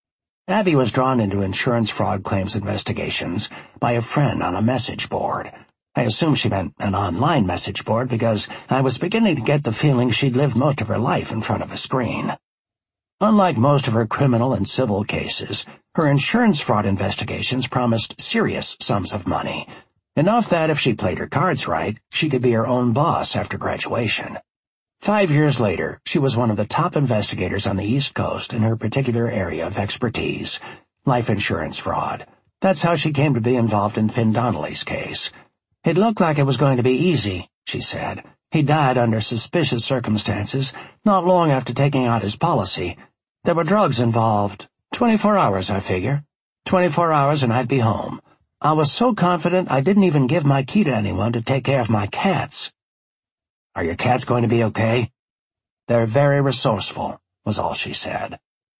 [SPEAKER 1] Abby was drawn into insurance fraud claims investigations by a friend on a message board. I assumed she meant an online message board because I was beginning to get the feeling she'd lived most of her life in front of a screen. Unlike most of her criminal and civil cases, her insurance fraud investigations promised serious sums of money, enough that if she played her cards right, she could be her own boss after graduation. Five years later, she was one of the top investigators on the East Coast in her particular area of expertise, life insurance fraud. That's how she came to be involved in Finn Donnelly's case. "It looked like it was going to be easy," she said. "He died under suspicious circumstances, not long after taking out his policy. There were drugs involved. Twenty-four hours, I figure. Twenty-four hours and I'd be home. I was so confident I didn't even give my key to anyone to take care of my cats." "Are your cats going to be okay?" "They're very resourceful," was all she said.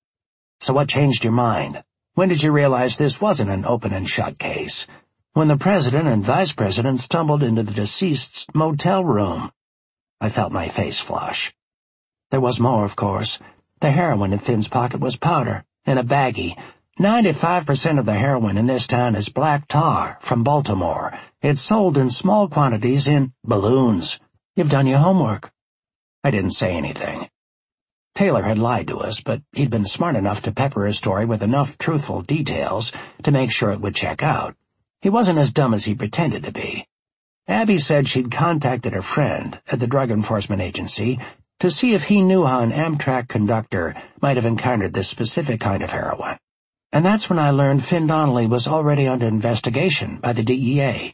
[SPEAKER 1] "So what changed your mind? When did you realize this wasn't an open and shut case?" "When the president and vice president stumbled into the deceased's motel room." I felt my face flush. There was more, of course. The heroin in Finn's pocket was powder, in a baggie. Ninety-five percent of the heroin in this town is black tar, from Baltimore. It's sold in small quantities in balloons. You've done your homework." I didn't say anything. Taylor had lied to us, but he'd been smart enough to pepper his story with enough truthful details to make sure it would check out. He wasn't as dumb as he pretended to be. Abby said she'd contacted a friend at the Drug Enforcement Agency to see if he knew how an Amtrak conductor might have encountered this specific kind of heroin. And that's when I learned Finn Donnelly was already under investigation by the D E A.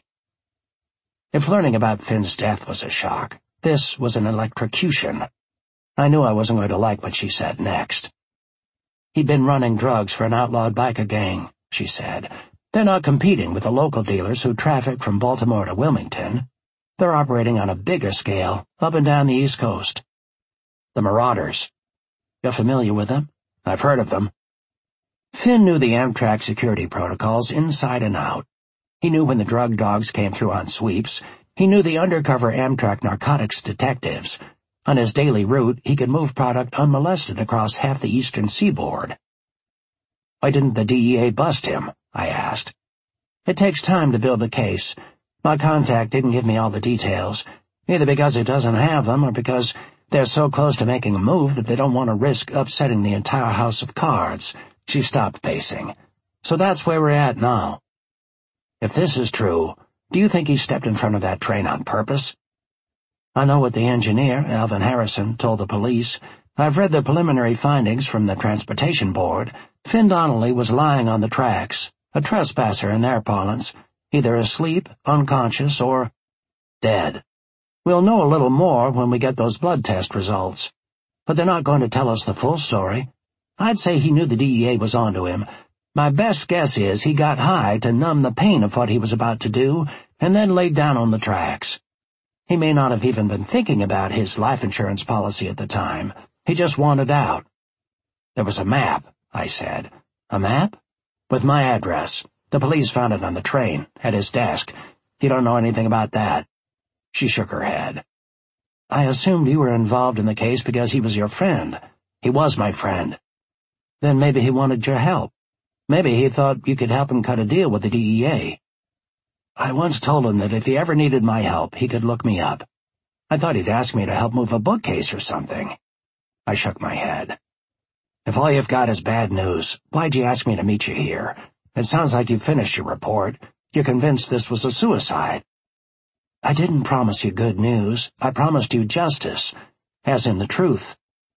[SPEAKER 1] If learning about Finn's death was a shock, this was an electrocution. I knew I wasn't going to like what she said next. "He'd been running drugs for an outlawed biker gang," she said. "They're not competing with the local dealers who traffic from Baltimore to Wilmington. They're operating on a bigger scale, up and down the East Coast. The Marauders. You're familiar with them?" "I've heard of them." Finn knew the Amtrak security protocols inside and out. He knew when the drug dogs came through on sweeps. He knew the undercover Amtrak narcotics detectives. On his daily route, he could move product unmolested across half the eastern seaboard. "Why didn't the D E A bust him?" I asked. "It takes time to build a case. My contact didn't give me all the details, either because he doesn't have them or because they're so close to making a move that they don't want to risk upsetting the entire house of cards. She stopped pacing. So that's where we're at now. If this is true, do you think he stepped in front of that train on purpose? I know what the engineer, Alvin Harrison, told the police. I've read the preliminary findings from the Transportation Board. Finn Donnelly was lying on the tracks, a trespasser in their parlance, either asleep, unconscious, or dead. We'll know a little more when we get those blood test results. But they're not going to tell us the full story. I'd say he knew the D E A was onto him. My best guess is he got high to numb the pain of what he was about to do, and then laid down on the tracks. He may not have even been thinking about his life insurance policy at the time. He just wanted out. There was a map, I said. A map? With my address. The police found it on the train, at his desk. You don't know anything about that? She shook her head. I assumed you were involved in the case because he was your friend. He was my friend. Then maybe he wanted your help. Maybe he thought you could help him cut a deal with the D E A. I once told him that if he ever needed my help, he could look me up. I thought he'd ask me to help move a bookcase or something. I shook my head. If all you've got is bad news, why'd you ask me to meet you here? It sounds like you finished your report. You're convinced this was a suicide. I didn't promise you good news. I promised you justice, as in the truth.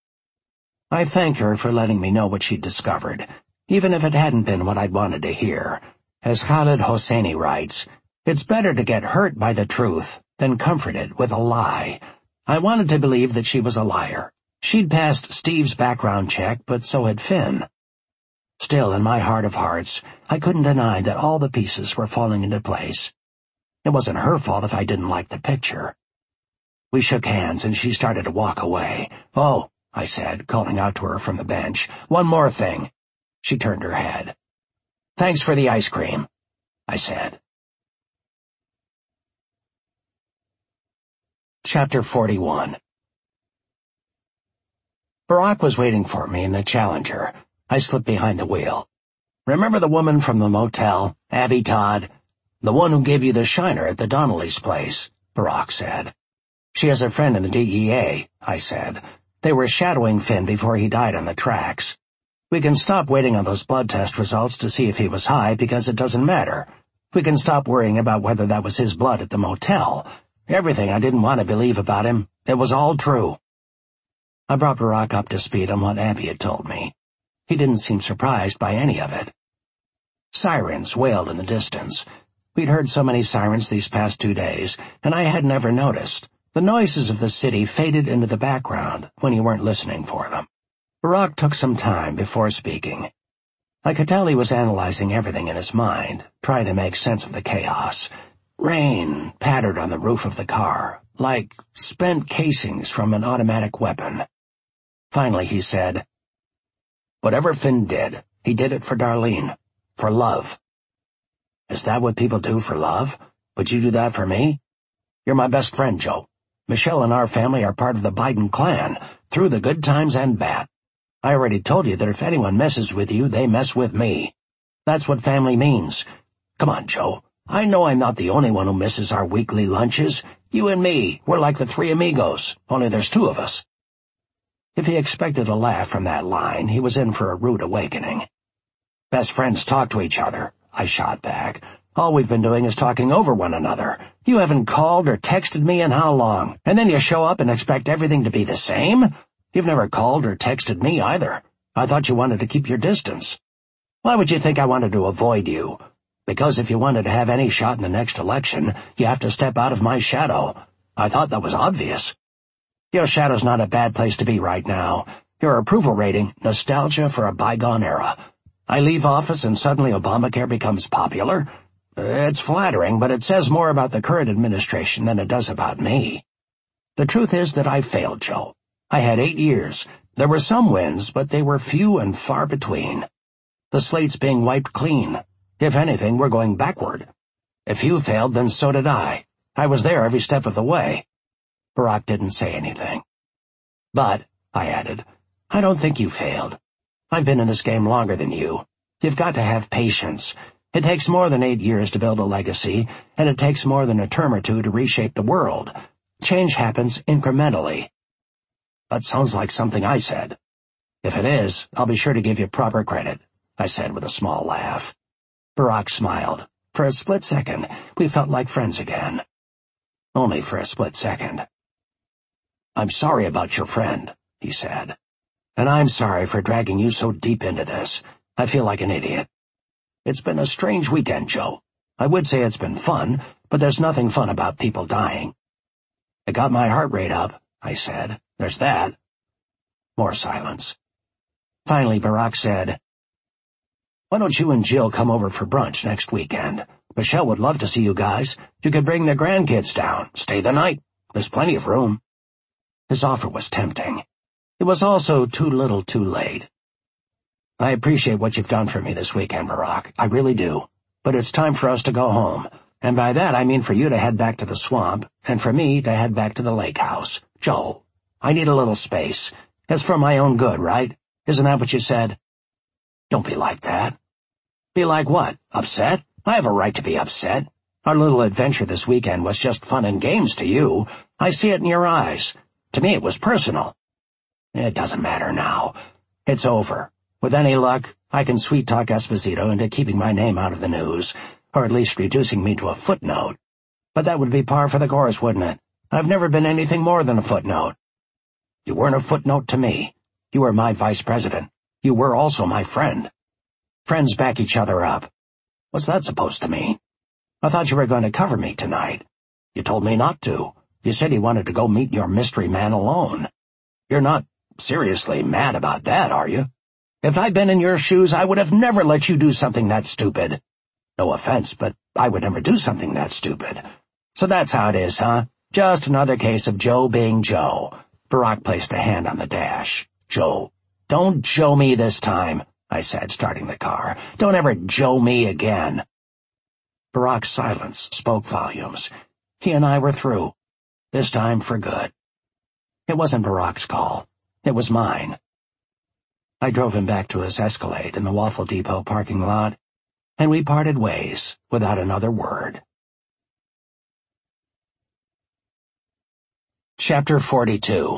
[SPEAKER 1] I thanked her for letting me know what she'd discovered, even if it hadn't been what I'd wanted to hear. As Khaled Hosseini writes, it's better to get hurt by the truth than comforted with a lie. I wanted to believe that she was a liar. She'd passed Steve's background check, but so had Finn. Still, in my heart of hearts, I couldn't deny that all the pieces were falling into place. It wasn't her fault if I didn't like the picture. We shook hands, and she started to walk away. Oh, I said, calling out to her from the bench, one more thing. She turned her head. Thanks for the ice cream, I said. Chapter forty-one. Barack was waiting for me in the Challenger. I slipped behind the wheel. Remember the woman from the motel, Abby Todd? The one who gave you the shiner at the Donnelly's place, Barack said. She has a friend in the D E A, I said. They were shadowing Finn before he died on the tracks. We can stop waiting on those blood test results to see if he was high because it doesn't matter. We can stop worrying about whether that was his blood at the motel. Everything I didn't want to believe about him, it was all true. I brought Barack up to speed on what Abby had told me. He didn't seem surprised by any of it. Sirens wailed in the distance. We'd heard so many sirens these past two days, and I had never noticed. The noises of the city faded into the background when you weren't listening for them. Barack took some time before speaking. I could tell he was analyzing everything in his mind, trying to make sense of the chaos. Rain pattered on the roof of the car, like spent casings from an automatic weapon. Finally he said, Whatever Finn did, he did it for Darlene. For love. Is that what people do for love? Would you do that for me? You're my best friend, Joe. Michelle and our family are part of the Biden clan, through the good times and bad. I already told you that if anyone messes with you, they mess with me. That's what family means. Come on, Joe. I know I'm not the only one who misses our weekly lunches. You and me, we're like the three amigos, only there's two of us. If he expected a laugh from that line, he was in for a rude awakening. Best friends talk to each other, I shot back. All we've been doing is talking over one another. You haven't called or texted me in how long, and then you show up and expect everything to be the same? You've never called or texted me either. I thought you wanted to keep your distance. Why would you think I wanted to avoid you? Because if you wanted to have any shot in the next election, you have to step out of my shadow. I thought that was obvious. Your shadow's not a bad place to be right now. Your approval rating, nostalgia for a bygone era. I leave office and suddenly Obamacare becomes popular? It's flattering, but it says more about the current administration than it does about me. The truth is that I failed, Joe. I had eight years. There were some wins, but they were few and far between. The slate's being wiped clean. If anything, we're going backward. If you failed, then so did I. I was there every step of the way. Barack didn't say anything. But, I added, I don't think you failed. I've been in this game longer than you. You've got to have patience. It takes more than eight years to build a legacy, and it takes more than a term or two to reshape the world. Change happens incrementally. That sounds like something I said. If it is, I'll be sure to give you proper credit. I said with a small laugh. Barack smiled. For a split second, we felt like friends again. Only for a split second. "I'm sorry about your friend," he said. "And I'm sorry for dragging you so deep into this. I feel like an idiot. It's been a strange weekend, Joe. I would say it's been fun, but there's nothing fun about people dying." "It got my heart rate up," I said. "There's that." More silence. Finally, Barack said, "Why don't you and Jill come over for brunch next weekend? Michelle would love to see you guys. You could bring the grandkids down, stay the night. There's plenty of room." His offer was tempting. It was also too little too late. "I appreciate what you've done for me this weekend, Barack. I really do. But it's time for us to go home. And by that I mean for you to head back to the swamp, and for me to head back to the lake house. Joe, I need a little space. It's for my own good, right? Isn't that what you said?" "Don't be like that." "Be like what? Upset? I have a right to be upset. Our little adventure this weekend was just fun and games to you. I see it in your eyes. To me it was personal." "It doesn't matter now. It's over. With any luck, I can sweet-talk Esposito into keeping my name out of the news, or at least reducing me to a footnote. But that would be par for the course, wouldn't it? I've never been anything more than a footnote." "You weren't a footnote to me. You were my vice president. You were also my friend. Friends back each other up. What's that supposed to mean? I thought you were going to cover me tonight. You told me not to. You said you wanted to go meet your mystery man alone. You're not seriously mad about that, are you? If I'd been in your shoes, I would have never let you do something that stupid. No offense, but I would never do something that stupid. So that's how it is, huh? Just another case of Joe being Joe." Barack placed a hand on the dash. "Joe, don't Joe me this time," I said, starting the car. "Don't ever Joe me again." Barack's silence spoke volumes. He and I were through. This time for good. It wasn't Barack's call. It was mine. I drove him back to his Escalade in the Waffle Depot parking lot, and we parted ways without another word. Chapter forty-two.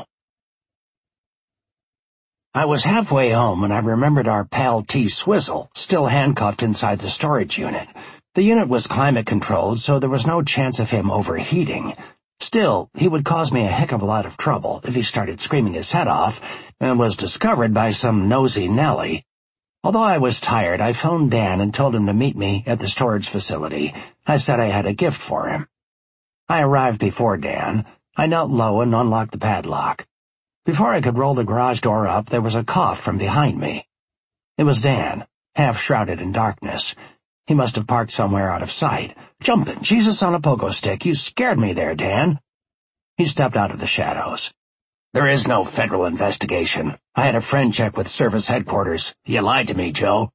[SPEAKER 1] I was halfway home when I remembered our pal T. Swizzle still handcuffed inside the storage unit. The unit was climate-controlled, so there was no chance of him overheating. Still, he would cause me a heck of a lot of trouble if he started screaming his head off and was discovered by some nosy Nellie. Although I was tired, I phoned Dan and told him to meet me at the storage facility. I said I had a gift for him. I arrived before Dan. I knelt low and unlocked the padlock. Before I could roll the garage door up, there was a cough from behind me. It was Dan, half shrouded in darkness. He must have parked somewhere out of sight. "Jumpin' Jesus on a pogo stick, you scared me there, Dan." He stepped out of the shadows. "There is no federal investigation. I had a friend check with service headquarters. You lied to me, Joe."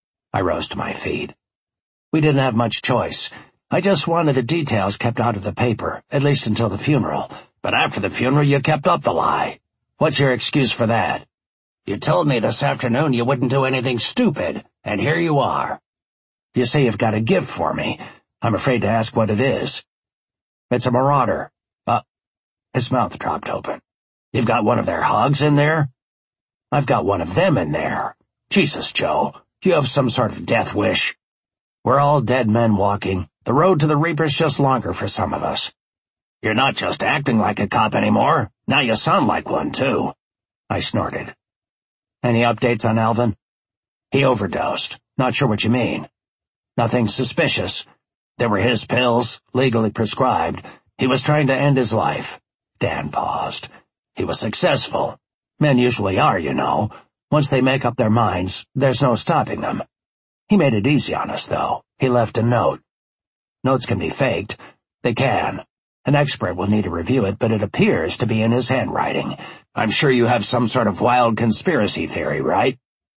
[SPEAKER 1] I rose to my feet. "We didn't have much choice. I just wanted the details kept out of the paper, at least until the funeral. But after the funeral, you kept up the lie. What's your excuse for that? You told me this afternoon you wouldn't do anything stupid, and here you are. You say you've got a gift for me. I'm afraid to ask what it is." "It's a marauder." Uh, his mouth dropped open. "You've got one of their hogs in there?" "I've got one of them in there." "Jesus, Joe, you have some sort of death wish." "We're all dead men walking. The road to the Reaper's just longer for some of us." "You're not just acting like a cop anymore. Now you sound like one, too." I snorted. "Any updates on Alvin?" "He overdosed. Not sure what you mean." "Nothing suspicious. They were his pills, legally prescribed. He was trying to end his life." Dan paused. "He was successful. Men usually are, you know. Once they make up their minds, there's no stopping them. He made it easy on us, though. He left a note. Notes can be faked. They can. An expert will need to review it, but it appears to be in his handwriting. I'm sure you have some sort of wild conspiracy theory, right?"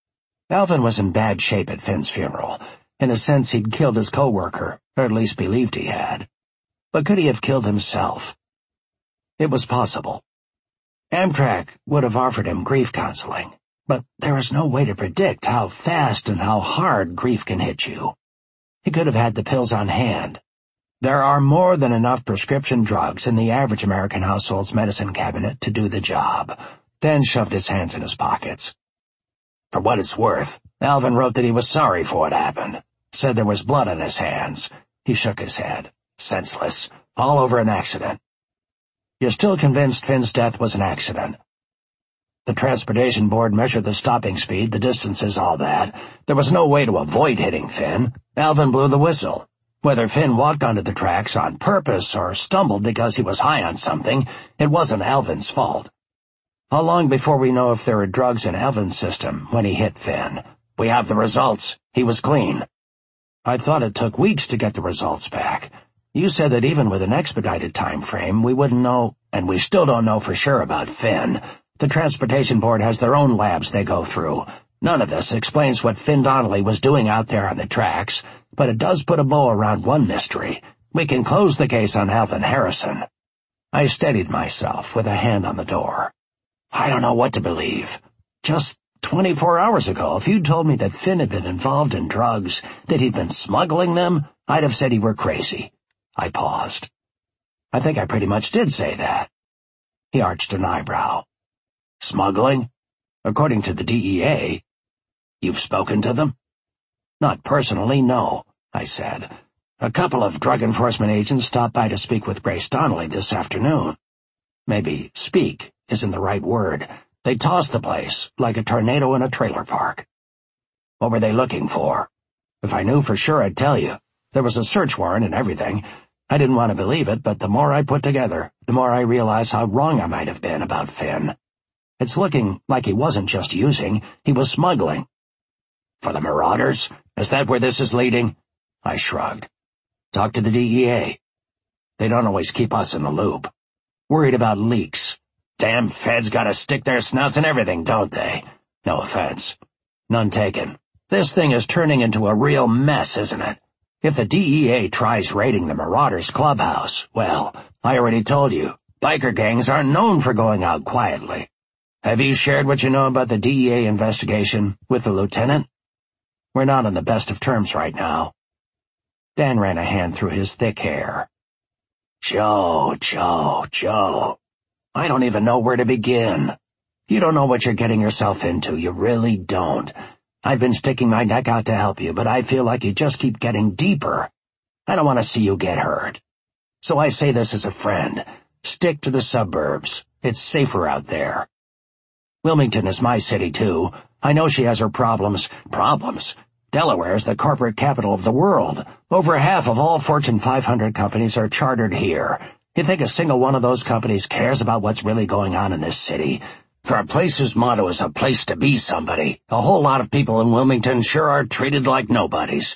[SPEAKER 1] Alvin was in bad shape at Finn's funeral. In a sense, he'd killed his co-worker, or at least believed he had. But could he have killed himself? It was possible. Amtrak would have offered him grief counseling, but there is no way to predict how fast and how hard grief can hit you. He could have had the pills on hand. There are more than enough prescription drugs in the average American household's medicine cabinet to do the job. Dan shoved his hands in his pockets. "For what it's worth, Alvin wrote that he was sorry for what happened. Said there was blood on his hands. He shook his head. Senseless. All over an accident. You're still convinced Finn's death was an accident? The Transportation Board measured the stopping speed, the distances, all that. There was no way to avoid hitting Finn. Alvin blew the whistle. Whether Finn walked onto the tracks on purpose or stumbled because he was high on something, it wasn't Alvin's fault. How long before we know if there are drugs in Alvin's system when he hit Finn? We have the results. He was clean. I thought it took weeks to get the results back. You said that even with an expedited time frame, we wouldn't know, and we still don't know for sure about Finn. The Transportation Board has their own labs they go through. None of this explains what Finn Donnelly was doing out there on the tracks, but it does put a bow around one mystery. We can close the case on Alvin Harrison. I steadied myself with a hand on the door. I don't know what to believe. Just twenty-four hours ago, if you'd told me that Finn had been involved in drugs, that he'd been smuggling them, I'd have said you were crazy. I paused. I think I pretty much did say that. He arched an eyebrow. Smuggling? According to the D E A. You've spoken to them? Not personally, no, I said. A couple of drug enforcement agents stopped by to speak with Grace Donnelly this afternoon. Maybe speak isn't the right word. They tossed the place, like a tornado in a trailer park. What were they looking for? If I knew for sure, I'd tell you. There was a search warrant and everything. I didn't want to believe it, but the more I put together, the more I realize how wrong I might have been about Finn. It's looking like he wasn't just using, he was smuggling. For the Marauders? Is that where this is leading? I shrugged. Talk to the D E A. They don't always keep us in the loop. Worried about leaks. Damn feds gotta stick their snouts in everything, don't they? No offense. None taken. This thing is turning into a real mess, isn't it? If the D E A tries raiding the Marauders' clubhouse, well, I already told you, biker gangs aren't known for going out quietly. Have you shared what you know about the D E A investigation with the lieutenant? We're not on the best of terms right now. Dan ran a hand through his thick hair. Joe, Joe, Joe. I don't even know where to begin. You don't know what you're getting yourself into, you really don't. I've been sticking my neck out to help you, but I feel like you just keep getting deeper. I don't want to see you get hurt. So I say this as a friend. Stick to the suburbs. It's safer out there. Wilmington is my city, too. I know she has her problems. Problems? Delaware is the corporate capital of the world. Over half of all Fortune five hundred companies are chartered here. You think a single one of those companies cares about what's really going on in this city? For a place whose motto is a place to be somebody, a whole lot of people in Wilmington sure are treated like nobodies.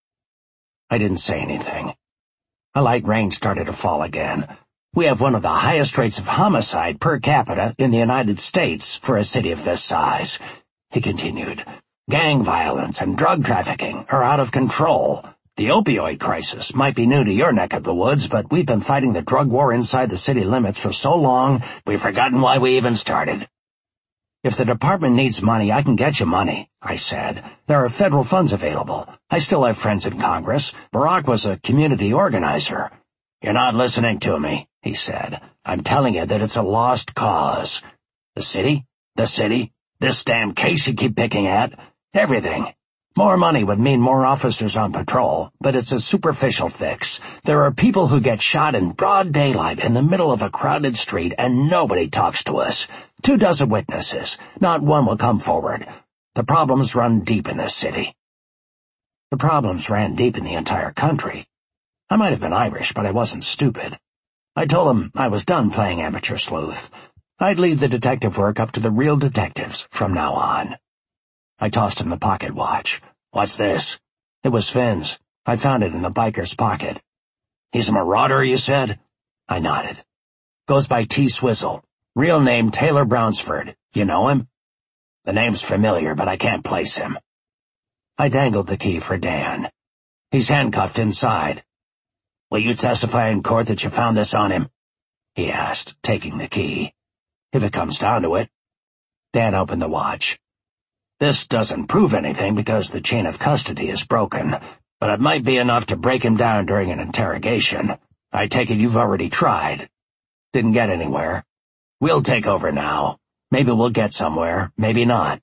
[SPEAKER 1] I didn't say anything. A light rain started to fall again. We have one of the highest rates of homicide per capita in the United States for a city of this size. He continued. Gang violence and drug trafficking are out of control. The opioid crisis might be new to your neck of the woods, but we've been fighting the drug war inside the city limits for so long, we've forgotten why we even started. If the department needs money, I can get you money, I said. There are federal funds available. I still have friends in Congress. Barack was a community organizer. You're not listening to me, he said. I'm telling you that it's a lost cause. The city? The city? This damn case you keep picking at? Everything. More money would mean more officers on patrol, but it's a superficial fix. There are people who get shot in broad daylight in the middle of a crowded street, and nobody talks to us. Two dozen witnesses. Not one will come forward. The problems run deep in this city. The problems ran deep in the entire country. I might have been Irish, but I wasn't stupid. I told him I was done playing amateur sleuth. I'd leave the detective work up to the real detectives from now on. I tossed him the pocket watch. What's this? It was Finn's. I found it in the biker's pocket. He's a marauder, you said? I nodded. Goes by T. Swizzle. Real name Taylor Brownsford. You know him? The name's familiar, but I can't place him. I dangled the key for Dan. He's handcuffed inside. Will you testify in court that you found this on him? He asked, taking the key. If it comes down to it. Dan opened the watch. This doesn't prove anything because the chain of custody is broken, but it might be enough to break him down during an interrogation. I take it you've already tried. Didn't get anywhere. We'll take over now. Maybe we'll get somewhere, maybe not.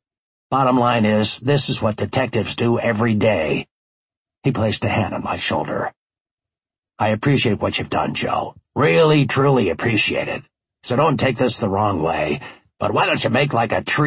[SPEAKER 1] Bottom line is, this is what detectives do every day." He placed a hand on my shoulder. "I appreciate what you've done, Joe. Really, truly appreciate it. So don't take this the wrong way, but why don't you make like a tree